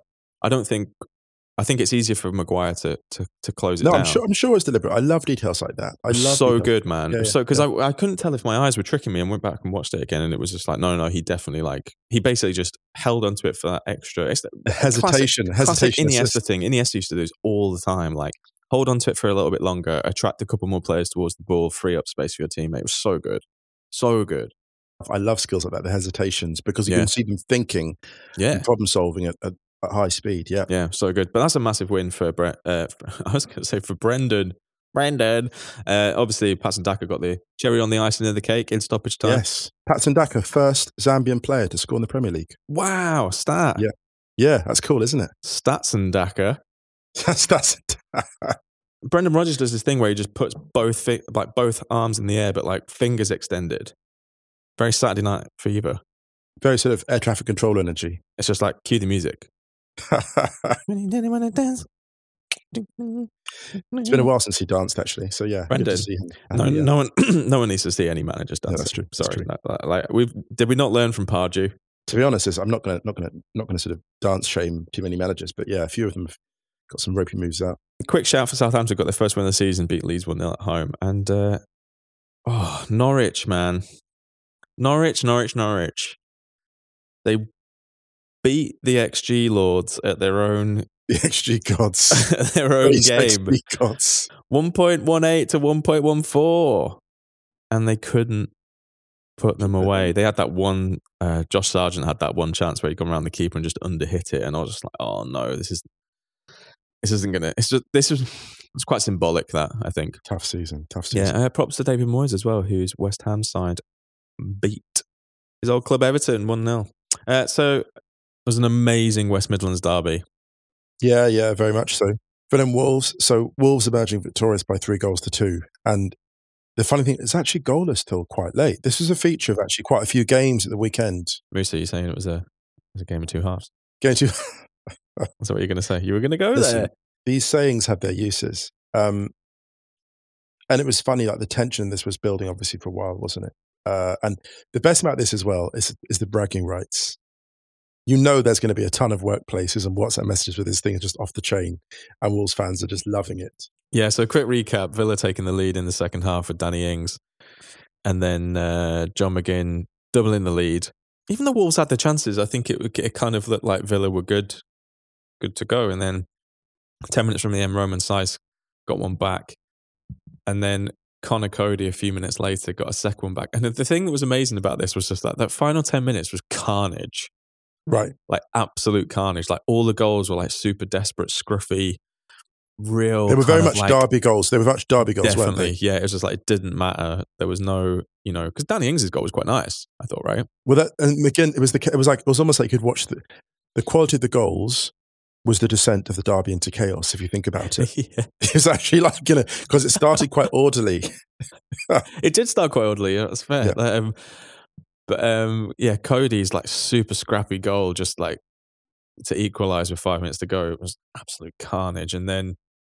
I think it's easier for Maguire to close it down. I'm sure it's deliberate. I love details like that. I love so good, man. Because I couldn't tell if my eyes were tricking me, and went back and watched it again, and it was just like, no, he definitely he basically just held onto it for that extra. It's hesitation. Classic Iniesta thing. Iniesta used to do this all the time. Like, hold onto it for a little bit longer, attract a couple more players towards the ball, free up space for your teammate. It was so good. So good. I love skills like that, the hesitations, because you can see them thinking and problem solving at high speed. Yeah, so good. But that's a massive win for I was going to say for Brendan. Obviously, Patson Daka got the cherry on the icing of the cake in stoppage time. Yes, Patson Daka, first Zambian player to score in the Premier League. Wow, stat. Yeah, that's cool, isn't it? Statson Daka. Statson Daka. Brendan Rodgers does this thing where he just puts both arms in the air, but like fingers extended. Very Saturday Night Fever. Very sort of air traffic control energy. It's just like, cue the music. It's been a while since he danced, actually. So yeah, Brendan. Good to see him. No one needs to see any managers dance. No, that's true. Sorry, that's true. Did we not learn from Pardew? To be honest, I'm not going to sort of dance shame too many managers, but yeah, a few of them have got some ropey moves out. Quick shout for Southampton, got their first win of the season, beat Leeds 1-0 at home, and Norwich, man, Norwich. They beat the XG Lords at their own. The XG gods. Their own game. XG gods. 1.18 to 1.14. And they couldn't put them away. They had that one, Josh Sargent had that one chance where he'd gone around the keeper and just underhit it. And I was just like, oh no, this isn't going to, it's quite symbolic, that, I think. Tough season. Yeah, props to David Moyes as well, whose West Ham side beat his old club Everton 1-0. So it was an amazing West Midlands derby. Yeah, very much so. But then Wolves are emerging victorious by 3-2. And the funny thing, it's actually goalless till quite late. This was a feature of actually quite a few games at the weekend. Musa, you're saying it was a game of two halves? That's what you're going to say. You were going to go there. These sayings have their uses. And it was funny, like the tension in this was building obviously for a while, wasn't it? And the best about this as well is the bragging rights. You know there's going to be a ton of workplaces and WhatsApp messages with this thing just off the chain, and Wolves fans are just loving it. Yeah, so quick recap. Villa taking the lead in the second half with Danny Ings, and then John McGinn doubling the lead. Even though Wolves had the chances, I think it kind of looked like Villa were good to go. And then 10 minutes from the end, Roman Saiz got one back. And then Connor Cody a few minutes later got a second one back. And the thing that was amazing about this was just that final 10 minutes was carnage. Right. Like absolute carnage. Like all the goals were like super desperate, scruffy, real. They were very much derby goals. Definitely, weren't they? Yeah, it was just like, it didn't matter. There was no, because Danny Ings' goal was quite nice, I thought, right? Well, and again, it was almost like you could watch the quality of the goals was the descent of the derby into chaos, if you think about it. Yeah. It was actually like, because it started quite orderly. It did start quite orderly, that's fair. Yeah. But Cody's like super scrappy goal, just like to equalise with 5 minutes to go. It was absolute carnage. And then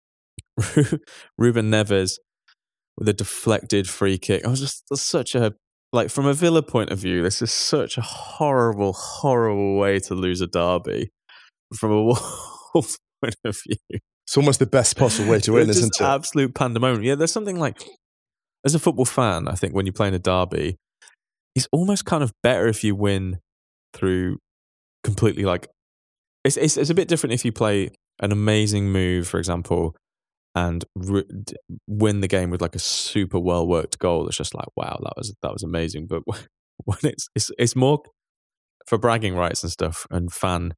Ruben Neves with a deflected free kick. I was just such a, like, from a Villa point of view, this is such a horrible, horrible way to lose a derby. From a Wolves point of view, it's almost the best possible way to win, isn't it? Absolute pandemonium. Yeah, there's something like, as a football fan, I think when you're playing a derby, it's almost kind of better if you win through completely like, it's a bit different if you play an amazing move, for example, and win the game with like a super well worked goal. It's just like, wow, that was amazing. But when it's more, for bragging rights and stuff and fan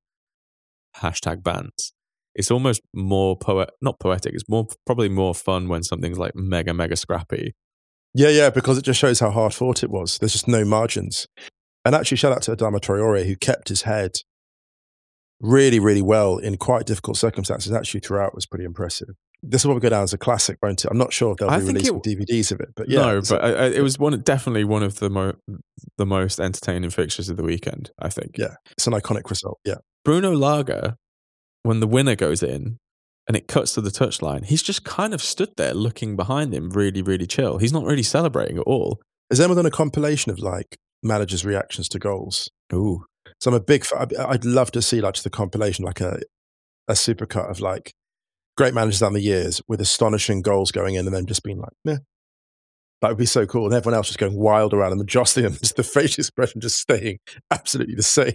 #bans, it's almost more not poetic. It's probably more fun when something's like mega scrappy. Yeah, because it just shows how hard fought it was. There's just no margins. And actually, shout out to Adama Traore, who kept his head really, really well in quite difficult circumstances. Actually, throughout was pretty impressive. This will probably go down as a classic, won't it? I'm not sure if they'll be releasing DVDs of it, but yeah. No, but it was definitely one of the most entertaining fixtures of the weekend, I think. Yeah, it's an iconic result, yeah. Bruno Lage, when the winner goes in and it cuts to the touchline, he's just kind of stood there looking behind him, really, really chill. He's not really celebrating at all. Has anyone done a compilation of like managers' reactions to goals? Ooh. So I'm a big fan. I'd love to see like just a compilation, like a supercut of like great managers down the years with astonishing goals going in and then just being like, meh. That would be so cool. And everyone else just going wild around them and jostling them, just the facial expression just staying absolutely the same.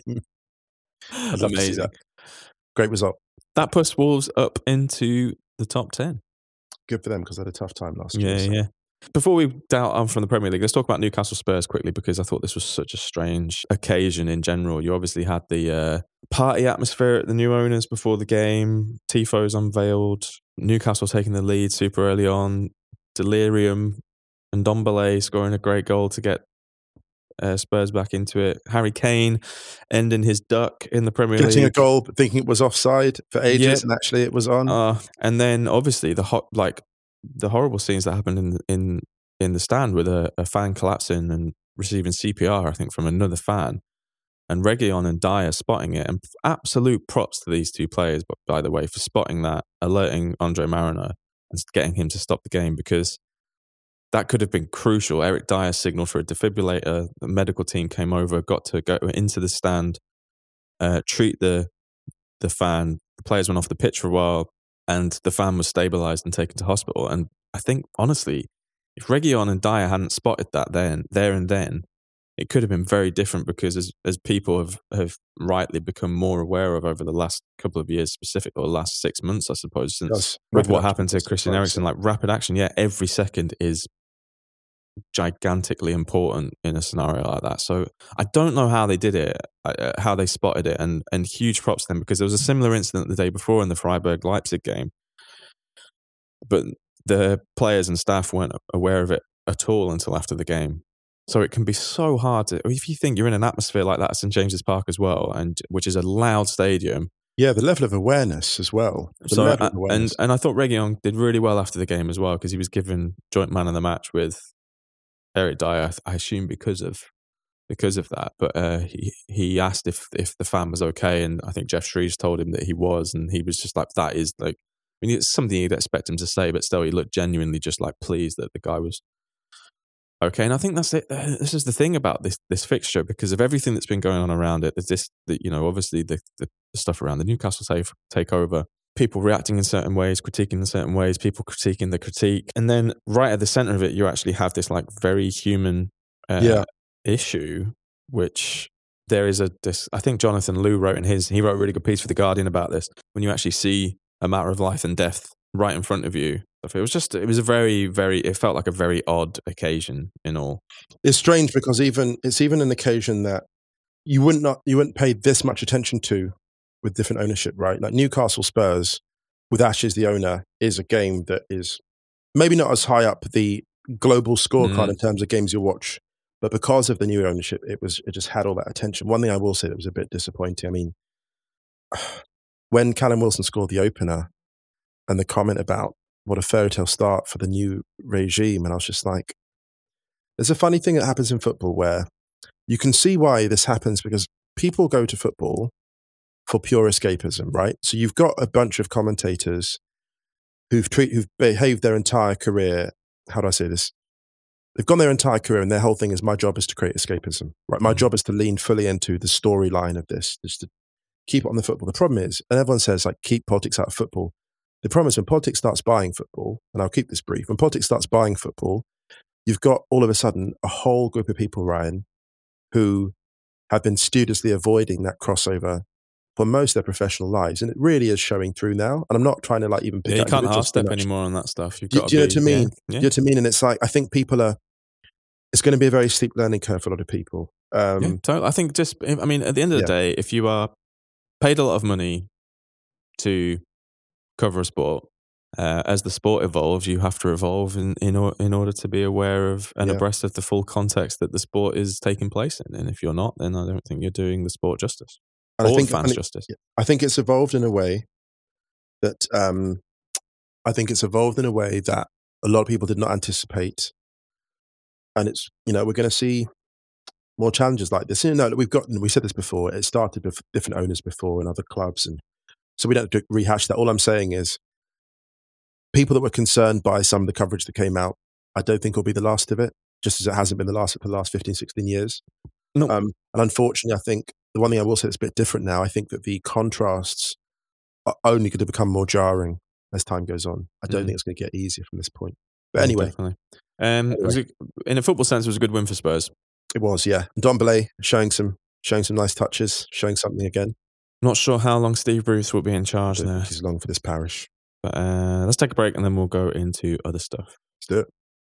I'd love to see that. Great result. That puts Wolves up into the top 10. Good for them because they had a tough time last year. Yeah. Before we dial on from the Premier League, let's talk about Newcastle Spurs quickly because I thought this was such a strange occasion in general. You obviously had the party atmosphere at the new owners before the game, tifos unveiled, Newcastle taking the lead super early on, delirium, and Ndombele scoring a great goal to get Spurs back into it. Harry Kane ending his duck in the Premier League. Getting a goal, but thinking it was offside for ages, and actually it was on. And then obviously the horrible scenes that happened in the stand with a fan collapsing and receiving CPR, I think, from another fan. And Reguilon and Dyer spotting it. And absolute props to these two players, by the way, for spotting that, alerting Andre Mariner and getting him to stop the game because that could have been crucial. Eric Dyer signaled for a defibrillator. The medical team came over, got to go into the stand, treat the fan. The players went off the pitch for a while, and the fan was stabilised and taken to hospital. And I think, honestly, if Reguilon and Dyer hadn't spotted that there and then, it could have been very different because as people have rightly become more aware of over the last couple of years, specifically, or the last 6 months, I suppose, since with what happened to Christian Eriksen, like rapid action, every second is gigantically important in a scenario like that. So I don't know how they did it, how they spotted it, and huge props to them because there was a similar incident the day before in the Freiburg-Leipzig game, but the players and staff weren't aware of it at all until after the game. So it can be so hard to, if you think you're in an atmosphere like that at St James's Park as well, and which is a loud stadium. Yeah, the level of awareness as well. And I thought Reguilon did really well after the game as well because he was given joint man of the match with Eric Dyer, I assume because of that. But he asked if the fan was okay, and I think Jeff Shreves told him that he was, and he was just like, that is like, I mean, it's something you'd expect him to say, but still he looked genuinely just like pleased that the guy was okay. And I think that's it. This is the thing about this fixture because of everything that's been going on around it. There's obviously the stuff around the Newcastle takeover, people reacting in certain ways, critiquing in certain ways, people critiquing the critique. And then right at the center of it, you actually have this like very human issue, which there is I think Jonathan Liu wrote he wrote a really good piece for The Guardian about this. When you actually see a matter of life and death right in front of you, it felt like a very odd occasion in all. It's strange because it's even an occasion that you wouldn't pay this much attention to with different ownership, right? Like Newcastle Spurs with Ashes the owner is a game that is maybe not as high up the global scorecard in terms of games you watch, but because of the new ownership, it just had all that attention. One thing I will say that was a bit disappointing. I mean, when Callum Wilson scored the opener and the comment about what a fairy tale start for the new regime, and I was just like, there's a funny thing that happens in football where you can see why this happens because people go to football for pure escapism, right? So you've got a bunch of commentators who've behaved their entire career. How do I say this? They've gone their entire career and their whole thing is my job is to create escapism, right? My job is to lean fully into the storyline of this, just to keep it on the football. The problem is, and everyone says like keep politics out of football. The problem is when politics starts buying football, and I'll keep this brief, when politics starts buying football, you've got all of a sudden a whole group of people, Ryan, who have been studiously avoiding that crossover for most of their professional lives. And it really is showing through now. And I'm not trying to like even pick you can't half step anymore on that stuff. Do you know what I mean? Yeah. Do you know what I mean? And it's like, I think it's going to be a very steep learning curve for a lot of people. Totally. I think at the end of the day, if you are paid a lot of money to cover a sport, as the sport evolves, you have to evolve in order to be aware of and abreast of the full context that the sport is taking place in. And if you're not, then I don't think you're doing the sport justice. And or fans justice. I think it's evolved in a way that a lot of people did not anticipate. And it's, we're going to see more challenges like this. We said this before, it started with different owners before and other clubs. And so we don't have to rehash that. All I'm saying is people that were concerned by some of the coverage that came out, I don't think will be the last of it, just as it hasn't been the last for the last 15, 16 years. No. And unfortunately, I think the one thing I will say that's a bit different now, I think that the contrasts are only going to become more jarring as time goes on. I don't think it's going to get easier from this point. But anyway. Definitely. In a football sense, it was a good win for Spurs. It was, yeah. Ndombele showing some nice touches, showing something again. Not sure how long Steve Bruce will be in charge there. He's long for this parish. But let's take a break and then we'll go into other stuff. Let's do it.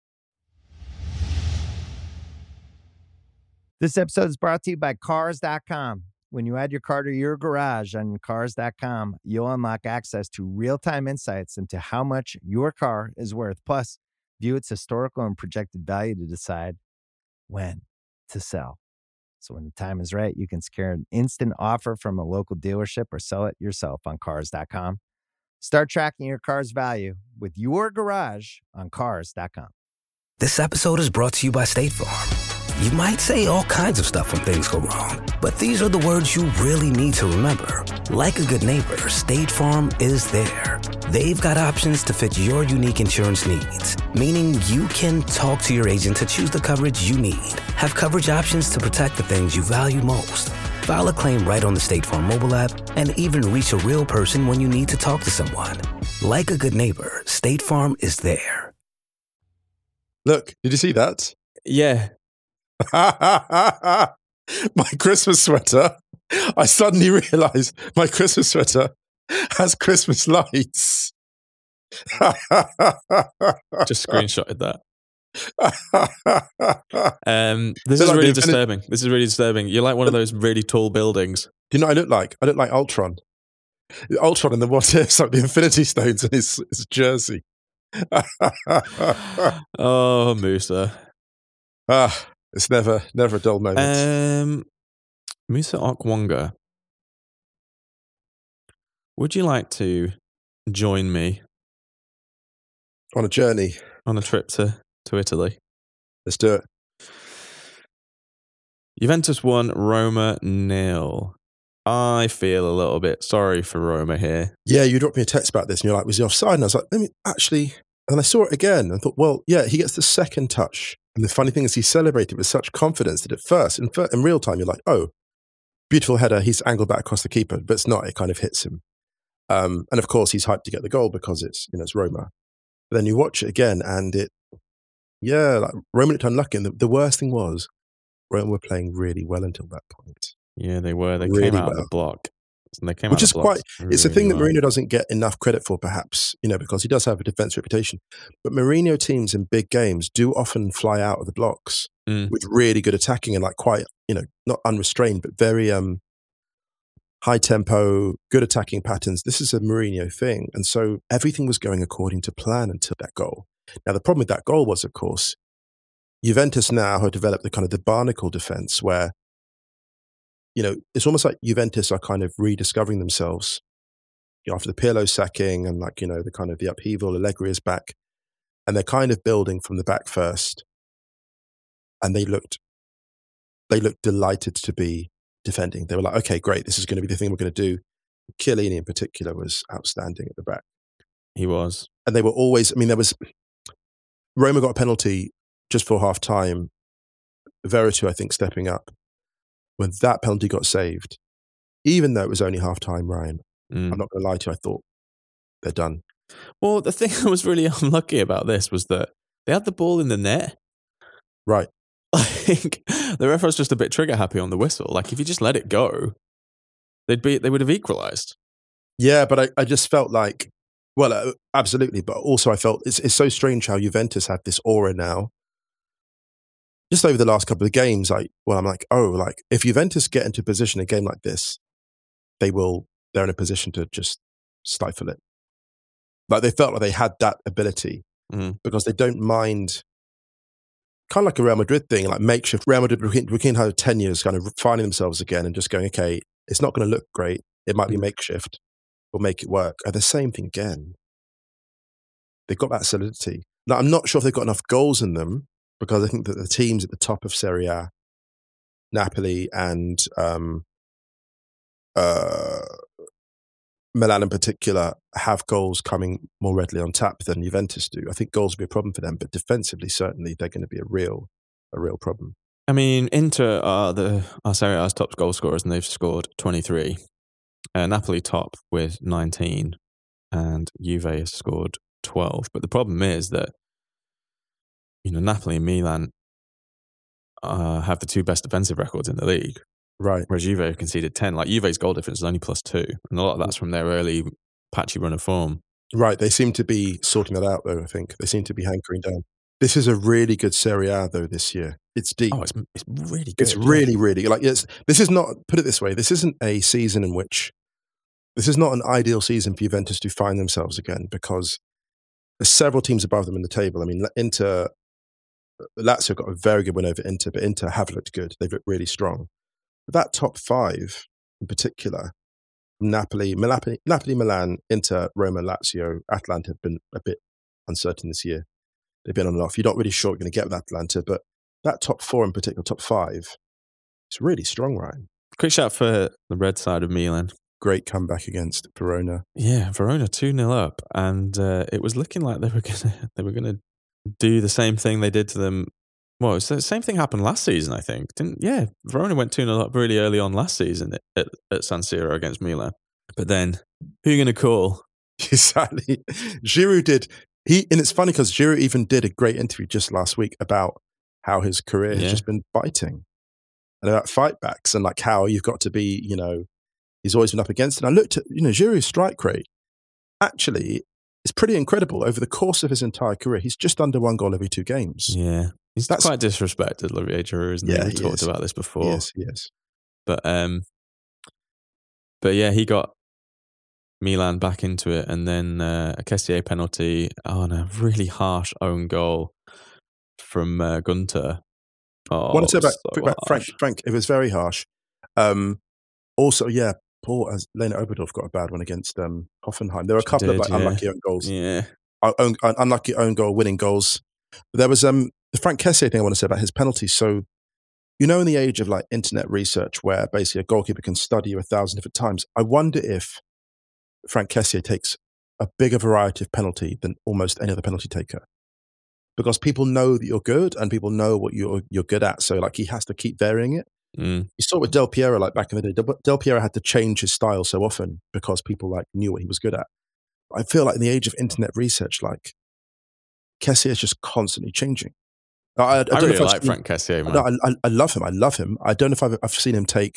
This episode is brought to you by Cars.com. When you add your car to your garage on Cars.com, you'll unlock access to real-time insights into how much your car is worth. Plus, view its historical and projected value to decide when to sell. So when the time is right, you can secure an instant offer from a local dealership or sell it yourself on Cars.com. Start tracking your car's value with your garage on Cars.com. This episode is brought to you by State Farm. You might say all kinds of stuff when things go wrong, but these are the words you really need to remember. Like a good neighbor, State Farm is there. They've got options to fit your unique insurance needs, meaning you can talk to your agent to choose the coverage you need, have coverage options to protect the things you value most, file a claim right on the State Farm mobile app, and even reach a real person when you need to talk to someone. Like a good neighbor, State Farm is there. Look, did you see that? Yeah. My Christmas sweater. I suddenly realized my Christmas sweater has Christmas lights. Just screenshotted that. This is really disturbing. This is really disturbing. You're like one of those really tall buildings. Do you know what I look like? I look like Ultron. Ultron in the What If, like the Infinity Stones in his jersey. Oh, Musa. It's never a dull moment. Musa Okwonga, would you like to join me on a journey, on a trip to Italy? Let's do it. Juventus 1, Roma 0. I feel a little bit sorry for Roma here. Yeah, you dropped me a text about this and you're like, was he offside? And I was like, and I saw it again and thought, well, yeah, he gets the second touch. And the funny thing is he celebrated with such confidence that at first, in real time, you're like, oh, beautiful header, he's angled back across the keeper, but it's not, it kind of hits him. And of course, he's hyped to get the goal because it's Roma. But then you watch it again and Roma looked unlucky. And the worst thing was, Roma were playing really well until that point. Yeah, they were. They really came out of the block. And they came Which out is of the blocks it's a thing that Mourinho doesn't get enough credit for, perhaps, because he does have a defense reputation. But Mourinho teams in big games do often fly out of the blocks with really good attacking and like quite, not unrestrained, but very high tempo, good attacking patterns. This is a Mourinho thing. And so everything was going according to plan until that goal. Now, the problem with that goal was, of course, Juventus now have developed the kind of the barnacle defense where, it's almost like Juventus are kind of rediscovering themselves after the Pirlo sacking and the kind of the upheaval. Allegri is back and they're kind of building from the back first. And they looked delighted to be defending. They were like, okay, great. This is going to be the thing we're going to do. Chiellini in particular was outstanding at the back. He was. And they were always, Roma got a penalty just for half time. Veretout, I think, stepping up. When that penalty got saved, even though it was only half time, Ryan, I'm not going to lie to you, I thought they're done. Well, the thing that was really unlucky about this was that they had the ball in the net. Right. The ref was just a bit trigger happy on the whistle. Like if you just let it go, they would have equalised. Yeah, but I just felt like, well, absolutely. But also I felt it's so strange how Juventus have this aura now. just over the last couple of games, I'm like, if Juventus get into a position, a game like this, they're in a position to just stifle it. Like they felt like they had that ability because they don't mind, kind of like a Real Madrid thing, like makeshift. Real Madrid, we can have 10 years kind of finding themselves again and just going, okay, it's not going to look great. It might be makeshift. We'll make it work. And the same thing again. They've got that solidity. Now, I'm not sure if they've got enough goals in them because I think that the teams at the top of Serie A, Napoli and Milan in particular, have goals coming more readily on tap than Juventus do. I think goals will be a problem for them, but defensively, certainly, they're going to be a real problem. I mean, Inter are Serie A's top goal scorers, and they've scored 23. Napoli top with 19, and Juve has scored 12. But the problem is that, Napoli and Milan have the two best defensive records in the league. Right. Whereas Juve have conceded 10. Like, Juve's goal difference is only +2. And a lot of that's from their early patchy run of form. Right. They seem to be sorting that out, though, I think. They seem to be hankering down. This is a really good Serie A, though, this year. It's deep. Oh, it's really good. It's really, really good. This is not, put it this way, this isn't a season in which, this is not an ideal season for Juventus to find themselves again because there's several teams above them in the table. I mean, Lazio got a very good win over Inter, but Inter have looked good. They've looked really strong. But that top five in particular, Napoli, Milan, Inter, Roma, Lazio, Atalanta have been a bit uncertain this year. They've been on and off. You're not really sure what you're going to get with Atalanta, but that top four in particular, top five, it's really strong, Ryan. Quick shout for the red side of Milan. Great comeback against Verona. Yeah, Verona 2-0 up, and it was looking like they were gonna do the same thing they did to them. Well, the same thing happened last season, I think. Verona went 2-0 up really early on last season at San Siro against Milan. But then, who are you going to call? Exactly. Giroud did. And it's funny because Giroud even did a great interview just last week about how his career has just been fighting and about fight backs and like how you've got to be, he's always been up against it. And I looked at, Giroud's strike rate. Actually, it's pretty incredible. Over the course of his entire career, he's just under 1 goal every 2 games. Yeah. That's quite disrespected, Olivier Giroud, isn't he? We talked about this before. Yes. But yeah, he got Milan back into it, and then a Kessié penalty on a really harsh own goal from Gunter. I want to say about Frank, it was very harsh. Also, Paul, Lena Oberdorf got a bad one against Hoffenheim. There were a couple of unlucky own goals. Yeah. Unlucky own goal, winning goals. But there was the Frank Kessié thing I want to say about his penalties. So, in the age of like internet research where basically a goalkeeper can study you 1,000 different times, I wonder if Frank Kessié takes a bigger variety of penalty than almost any other penalty taker. Because people know that you're good and people know what you're good at. So like he has to keep varying it. You saw it with Del Piero like back in the day. Del Piero had to change his style so often because people like knew what he was good at. I feel like in the age of internet research, like Kessié is just constantly changing. I really like Frank Kessié, man. No, I love him. I don't know if I've seen him take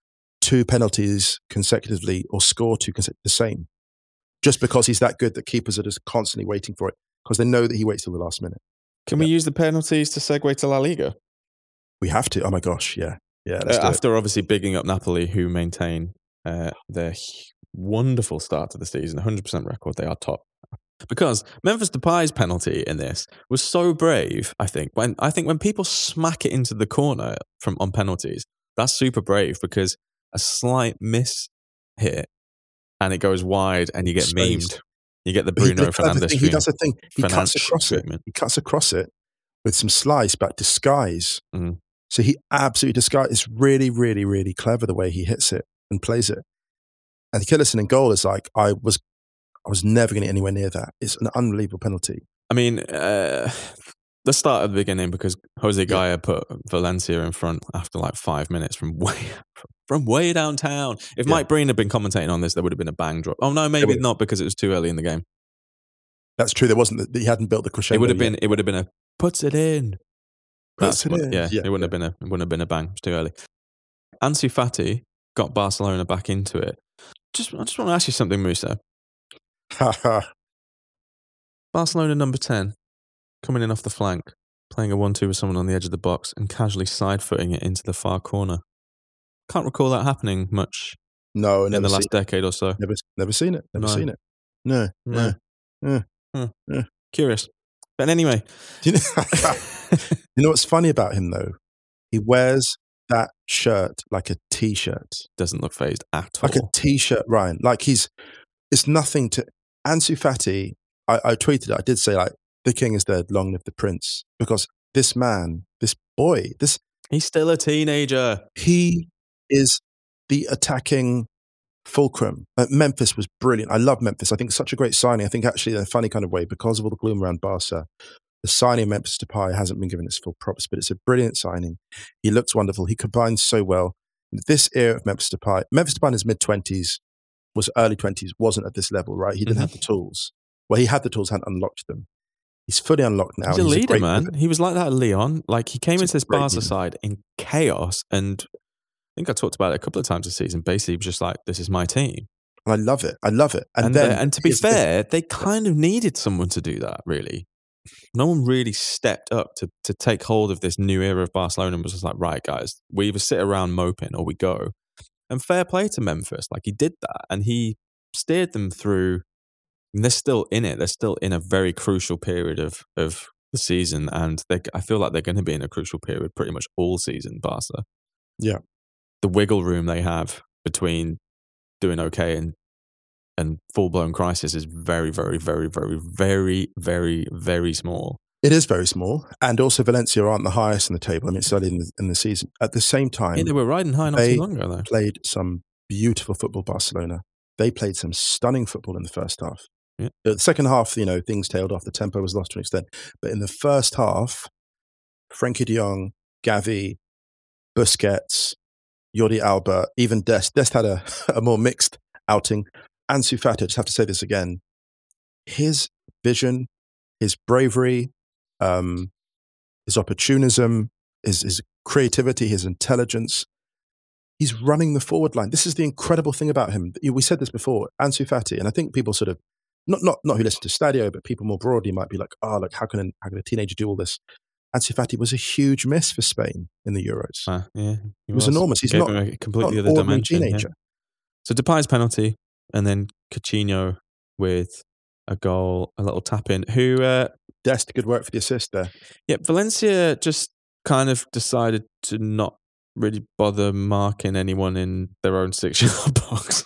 2 penalties consecutively or score 2 consecutively the same. Just because he's that good that keepers are just constantly waiting for it because they know that he waits till the last minute. Can we use the penalties to segue to La Liga? We have to. Oh my gosh, yeah. After obviously bigging up Napoli, who maintain their wonderful start to the season, 100% record, they are top. Because Memphis Depay's penalty in this was so brave, I think. When people smack it into the corner on penalties, that's super brave because a slight miss hit and it goes wide and you get memed. You get the Bruno Fernandes. He does a thing. He cuts across it. He cuts across it with some slice, but disguise. Mm. So he absolutely disguises. It's really, really, really clever the way he hits it and plays it. And Killison in goal is like, I was never going to get anywhere near that. It's an unbelievable penalty. I mean, let's start at the beginning because Jose Gaia put Valencia in front after like 5 minutes from way downtown. If Mike Breen had been commentating on this, there would have been a bang drop. Oh no, maybe not because it was too early in the game. That's true. There wasn't. He hadn't built the crescendo. It would have been a puts it in. Yeah, it wouldn't have been a bang. It was too early. Ansu Fati got Barcelona back into it. I just want to ask you something, Musa. Barcelona number 10 coming in off the flank. playing a 1-2 with someone on the edge of the box and casually side-footing it into the far corner. Can't recall that happening much in the last decade or so. Never seen it. Never seen it. No. Curious. But anyway. You know what's funny about him, though? He wears that shirt like a T-shirt. Doesn't look phased at all. Like a T-shirt, Ryan. Like it's nothing to... Ansu Fati, I tweeted it. I did say, like, the king is dead, long live the prince. Because this man, this boy, he's still a teenager. He is the attacking fulcrum. Memphis was brilliant. I love Memphis. I think it's such a great signing. I think actually in a funny kind of way, because of all the gloom around Barca, the signing of Memphis Depay hasn't been given its full props, but it's a brilliant signing. He looks wonderful. He combines so well. This era of Memphis Depay in his mid-20s, was early 20s, wasn't at this level, right? He didn't have the tools. Well, he had the tools, hadn't unlocked them. He's fully unlocked now. He's a leader, man. He was like that at Lyon. Like, he came into this Barca side in chaos, and I think I talked about it a couple of times this season. Basically, he was just like, this is my team. And I love it. And to be fair, they kind of needed someone to do that, really. No one really stepped up to take hold of this new era of Barcelona and was just like, right, guys, we either sit around moping or we go. And fair play to Memphis. Like, he did that, and he steered them through. And they're still in it. They're still in a very crucial period of the season, and I feel like they're going to be in a crucial period pretty much all season, Barca. Yeah. The wiggle room they have between doing okay and full-blown crisis is very, very, very, very, very, very, very small. It is very small. And also Valencia aren't the highest in the table. I mean, it's early in the season. At the same time... Yeah, they were riding high not too long ago, though. They played some beautiful football, Barcelona. They played some stunning football in the first half. Yeah. The second half, things tailed off. The tempo was lost to an extent. But in the first half, Frenkie de Jong, Gavi, Busquets, Jordi Alba, even Dest. Dest had a more mixed outing. Ansu Fati, I just have to say this again. His vision, his bravery, his opportunism, his creativity, his intelligence. He's running the forward line. This is the incredible thing about him. We said this before, Ansu Fati, and I think people sort of, not who listen to Stadio, but people more broadly might be like, look, how can a teenager do all this? Ansu Fati was a huge miss for Spain in the Euros. Yeah, he was enormous. He's not a completely not other dimension. Teenager. Yeah. So Depay's penalty, and then Coutinho with a goal, a little tap in. Dest, good work for the assist there. Yeah, Valencia just kind of decided to not really bother marking anyone in their own 6-yard box.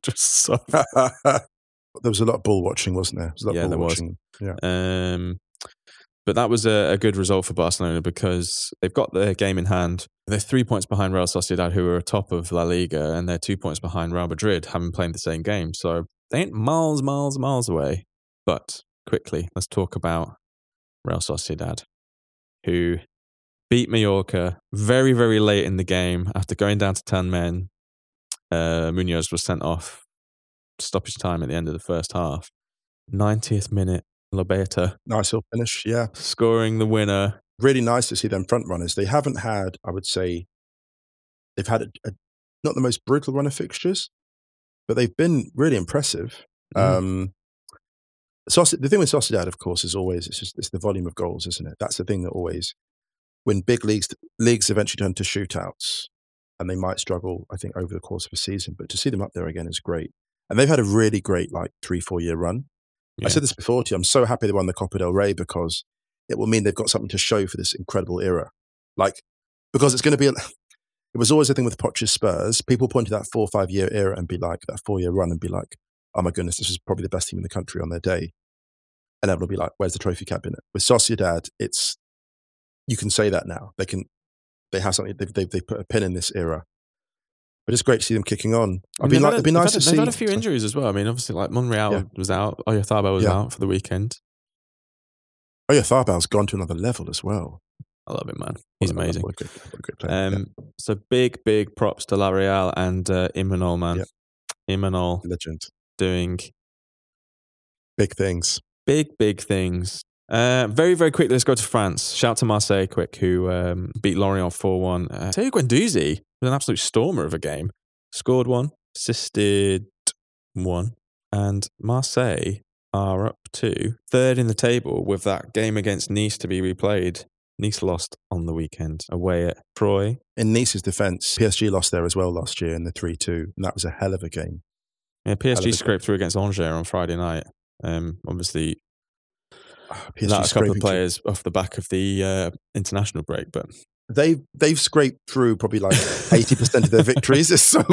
There was a lot of ball watching, wasn't there? There was. Yeah. But that was a good result for Barcelona because they've got their game in hand. They're 3 points behind Real Sociedad, who are atop of La Liga, and they're 2 points behind Real Madrid, having played the same game. So they ain't miles away. But quickly, let's talk about Real Sociedad, who beat Mallorca very, very late in the game after going down to 10 men. Munoz was sent off stoppage time at the end of the first half. 90th minute, Lobeta. Nice little finish, yeah. Scoring the winner. Really nice to see them front runners. They haven't had, I would say, they've had not the most brutal run of fixtures, but they've been really impressive. The thing with Sociedad, of course, is always, it's the volume of goals, isn't it? That's the thing that always, when big leagues eventually turn to shootouts, and they might struggle, I think, over the course of a season, but to see them up there again is great. And they've had a really great, 3-4 year run. Yeah. I said this before to you, I'm so happy they won the Copa del Rey because it will mean they've got something to show for this incredible era. Because it's going to be, it was always a thing with Poch's Spurs. People point to that 4 or 5 year era and be like, that 4 year run and be like, oh my goodness, this is probably the best team in the country on their day. And everyone will be like, where's the trophy cabinet? With Sociedad, you can say that now. They have something, they've put a pin in this era. But it's great to see them kicking on. It'd be nice to see. They've had a few injuries as well. I mean, obviously, Monreal was out. Oyarzabal was out for the weekend. Oyarzabal's gone to another level as well. I love him, man. He's amazing. What a great player. So big props to La Real and Imanol, man. Yep. Imanol. Legend. Doing big things. Big things. Very, very quickly, let's go to France. Shout out to Marseille, quick, who beat Lorient 4-1. Teo Guendouzi with an absolute stormer of a game. Scored 1, assisted 1. And Marseille are up to 3rd in the table with that game against Nice to be replayed Nice lost on the weekend away at Troyes. In Nice's defence, PSG lost there as well last year in the 3-2, and that was a hell of a game. Yeah, PSG scraped through against Angers on Friday night. Obviously, PSG that a couple of players off the back of the international break, but they've scraped through probably like 80% of their victories. It's so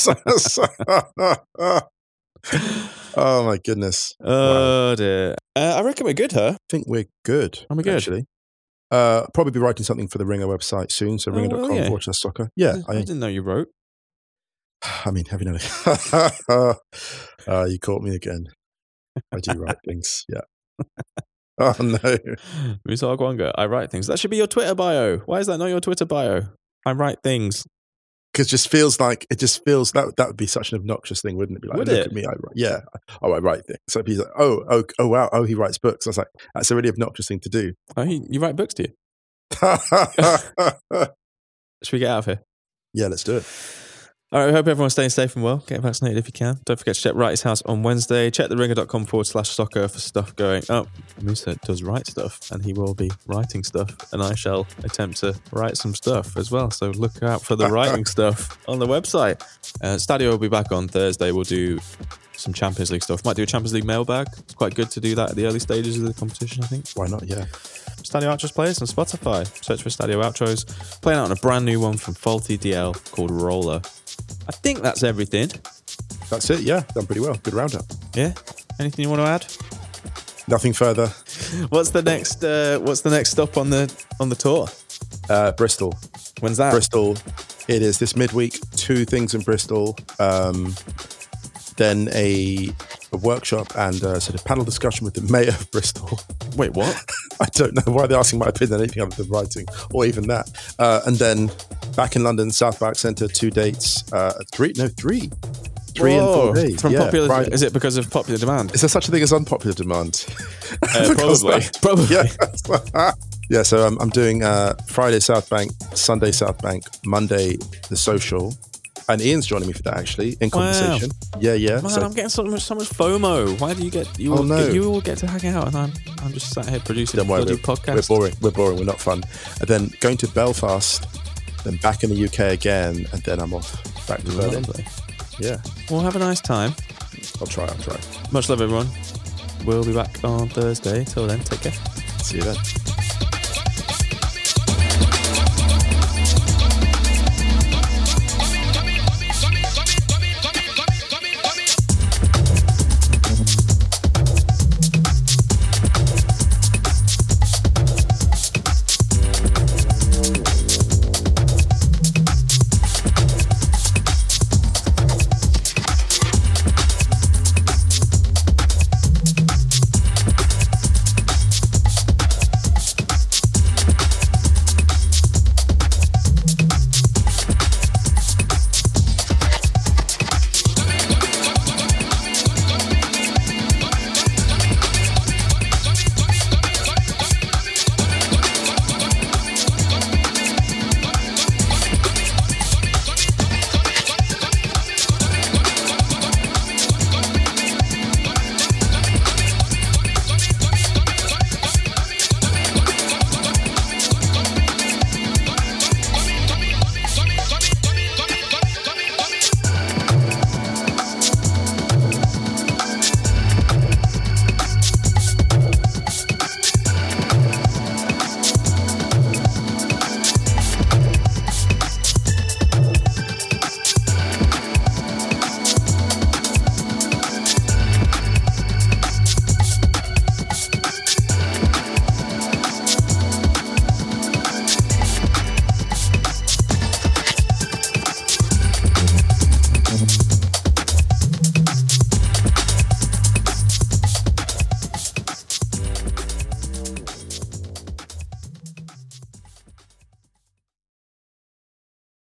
oh my goodness! Oh dear! I reckon we're good, huh? I think we're good. Are we good? Actually, probably be writing something for the Ringer website soon. So ringer.com/soccer. Yeah, I didn't know you wrote. I mean, have you known? You caught me again. I do write things. Yeah. Oh no, Musa Okwonga. I write things. That should be your Twitter bio. Why is that not your Twitter bio? I write things. Because it just feels that would be such an obnoxious thing, wouldn't it? Be like, look at me, I write. Yeah. Oh, I write things. So he's like, oh wow, oh, he writes books. I was like, that's a really obnoxious thing to do. Oh, you write books, do you? Should we get out of here? Yeah, let's do it. All right, we hope everyone's staying safe and well. Get vaccinated if you can. Don't forget to check Wrighty's house on Wednesday. Check theringer.com/soccer for stuff going up. Musa does write stuff, and he will be writing stuff, and I shall attempt to write some stuff as well. So look out for the writing stuff on the website. Stadio will be back on Thursday. We'll do some Champions League stuff. Might do a Champions League mailbag. It's quite good to do that at the early stages of the competition, I think. Why not? Yeah. Stadio Outros playlist on Spotify. Search for Stadio Outros. Playing out on a brand new one from Faulty DL called Roller. I think that's everything. That's it, yeah. Done pretty well. Good roundup. Yeah. Anything you want to add? Nothing further. What's the next stop on the tour? Bristol. When's that? Bristol. It is this midweek. 2 things in Bristol. Then a workshop and a sort of panel discussion with the mayor of Bristol. Wait, what? I don't know why they're asking my opinion on anything other than writing, or even that. And then back in London, South Bank Centre, 2 dates. 3 and 4 days. From popular, is it because of popular demand? Is there such a thing as unpopular demand? Probably. Yeah. Yeah, so I'm doing Friday South Bank, Sunday South Bank, Monday The Social. And Ian's joining me for that, actually, in conversation. Wow. Yeah. Man, I'm getting so much FOMO. Why do you get... You all get to hang out, and I'm just sat here producing a bloody podcast. We're boring. We're not fun. And then going to Belfast, then back in the UK again, and then I'm off back to Berlin. Yeah. Well, have a nice time. I'll try. Much love, everyone. We'll be back on Thursday. Till then, take care. See you then.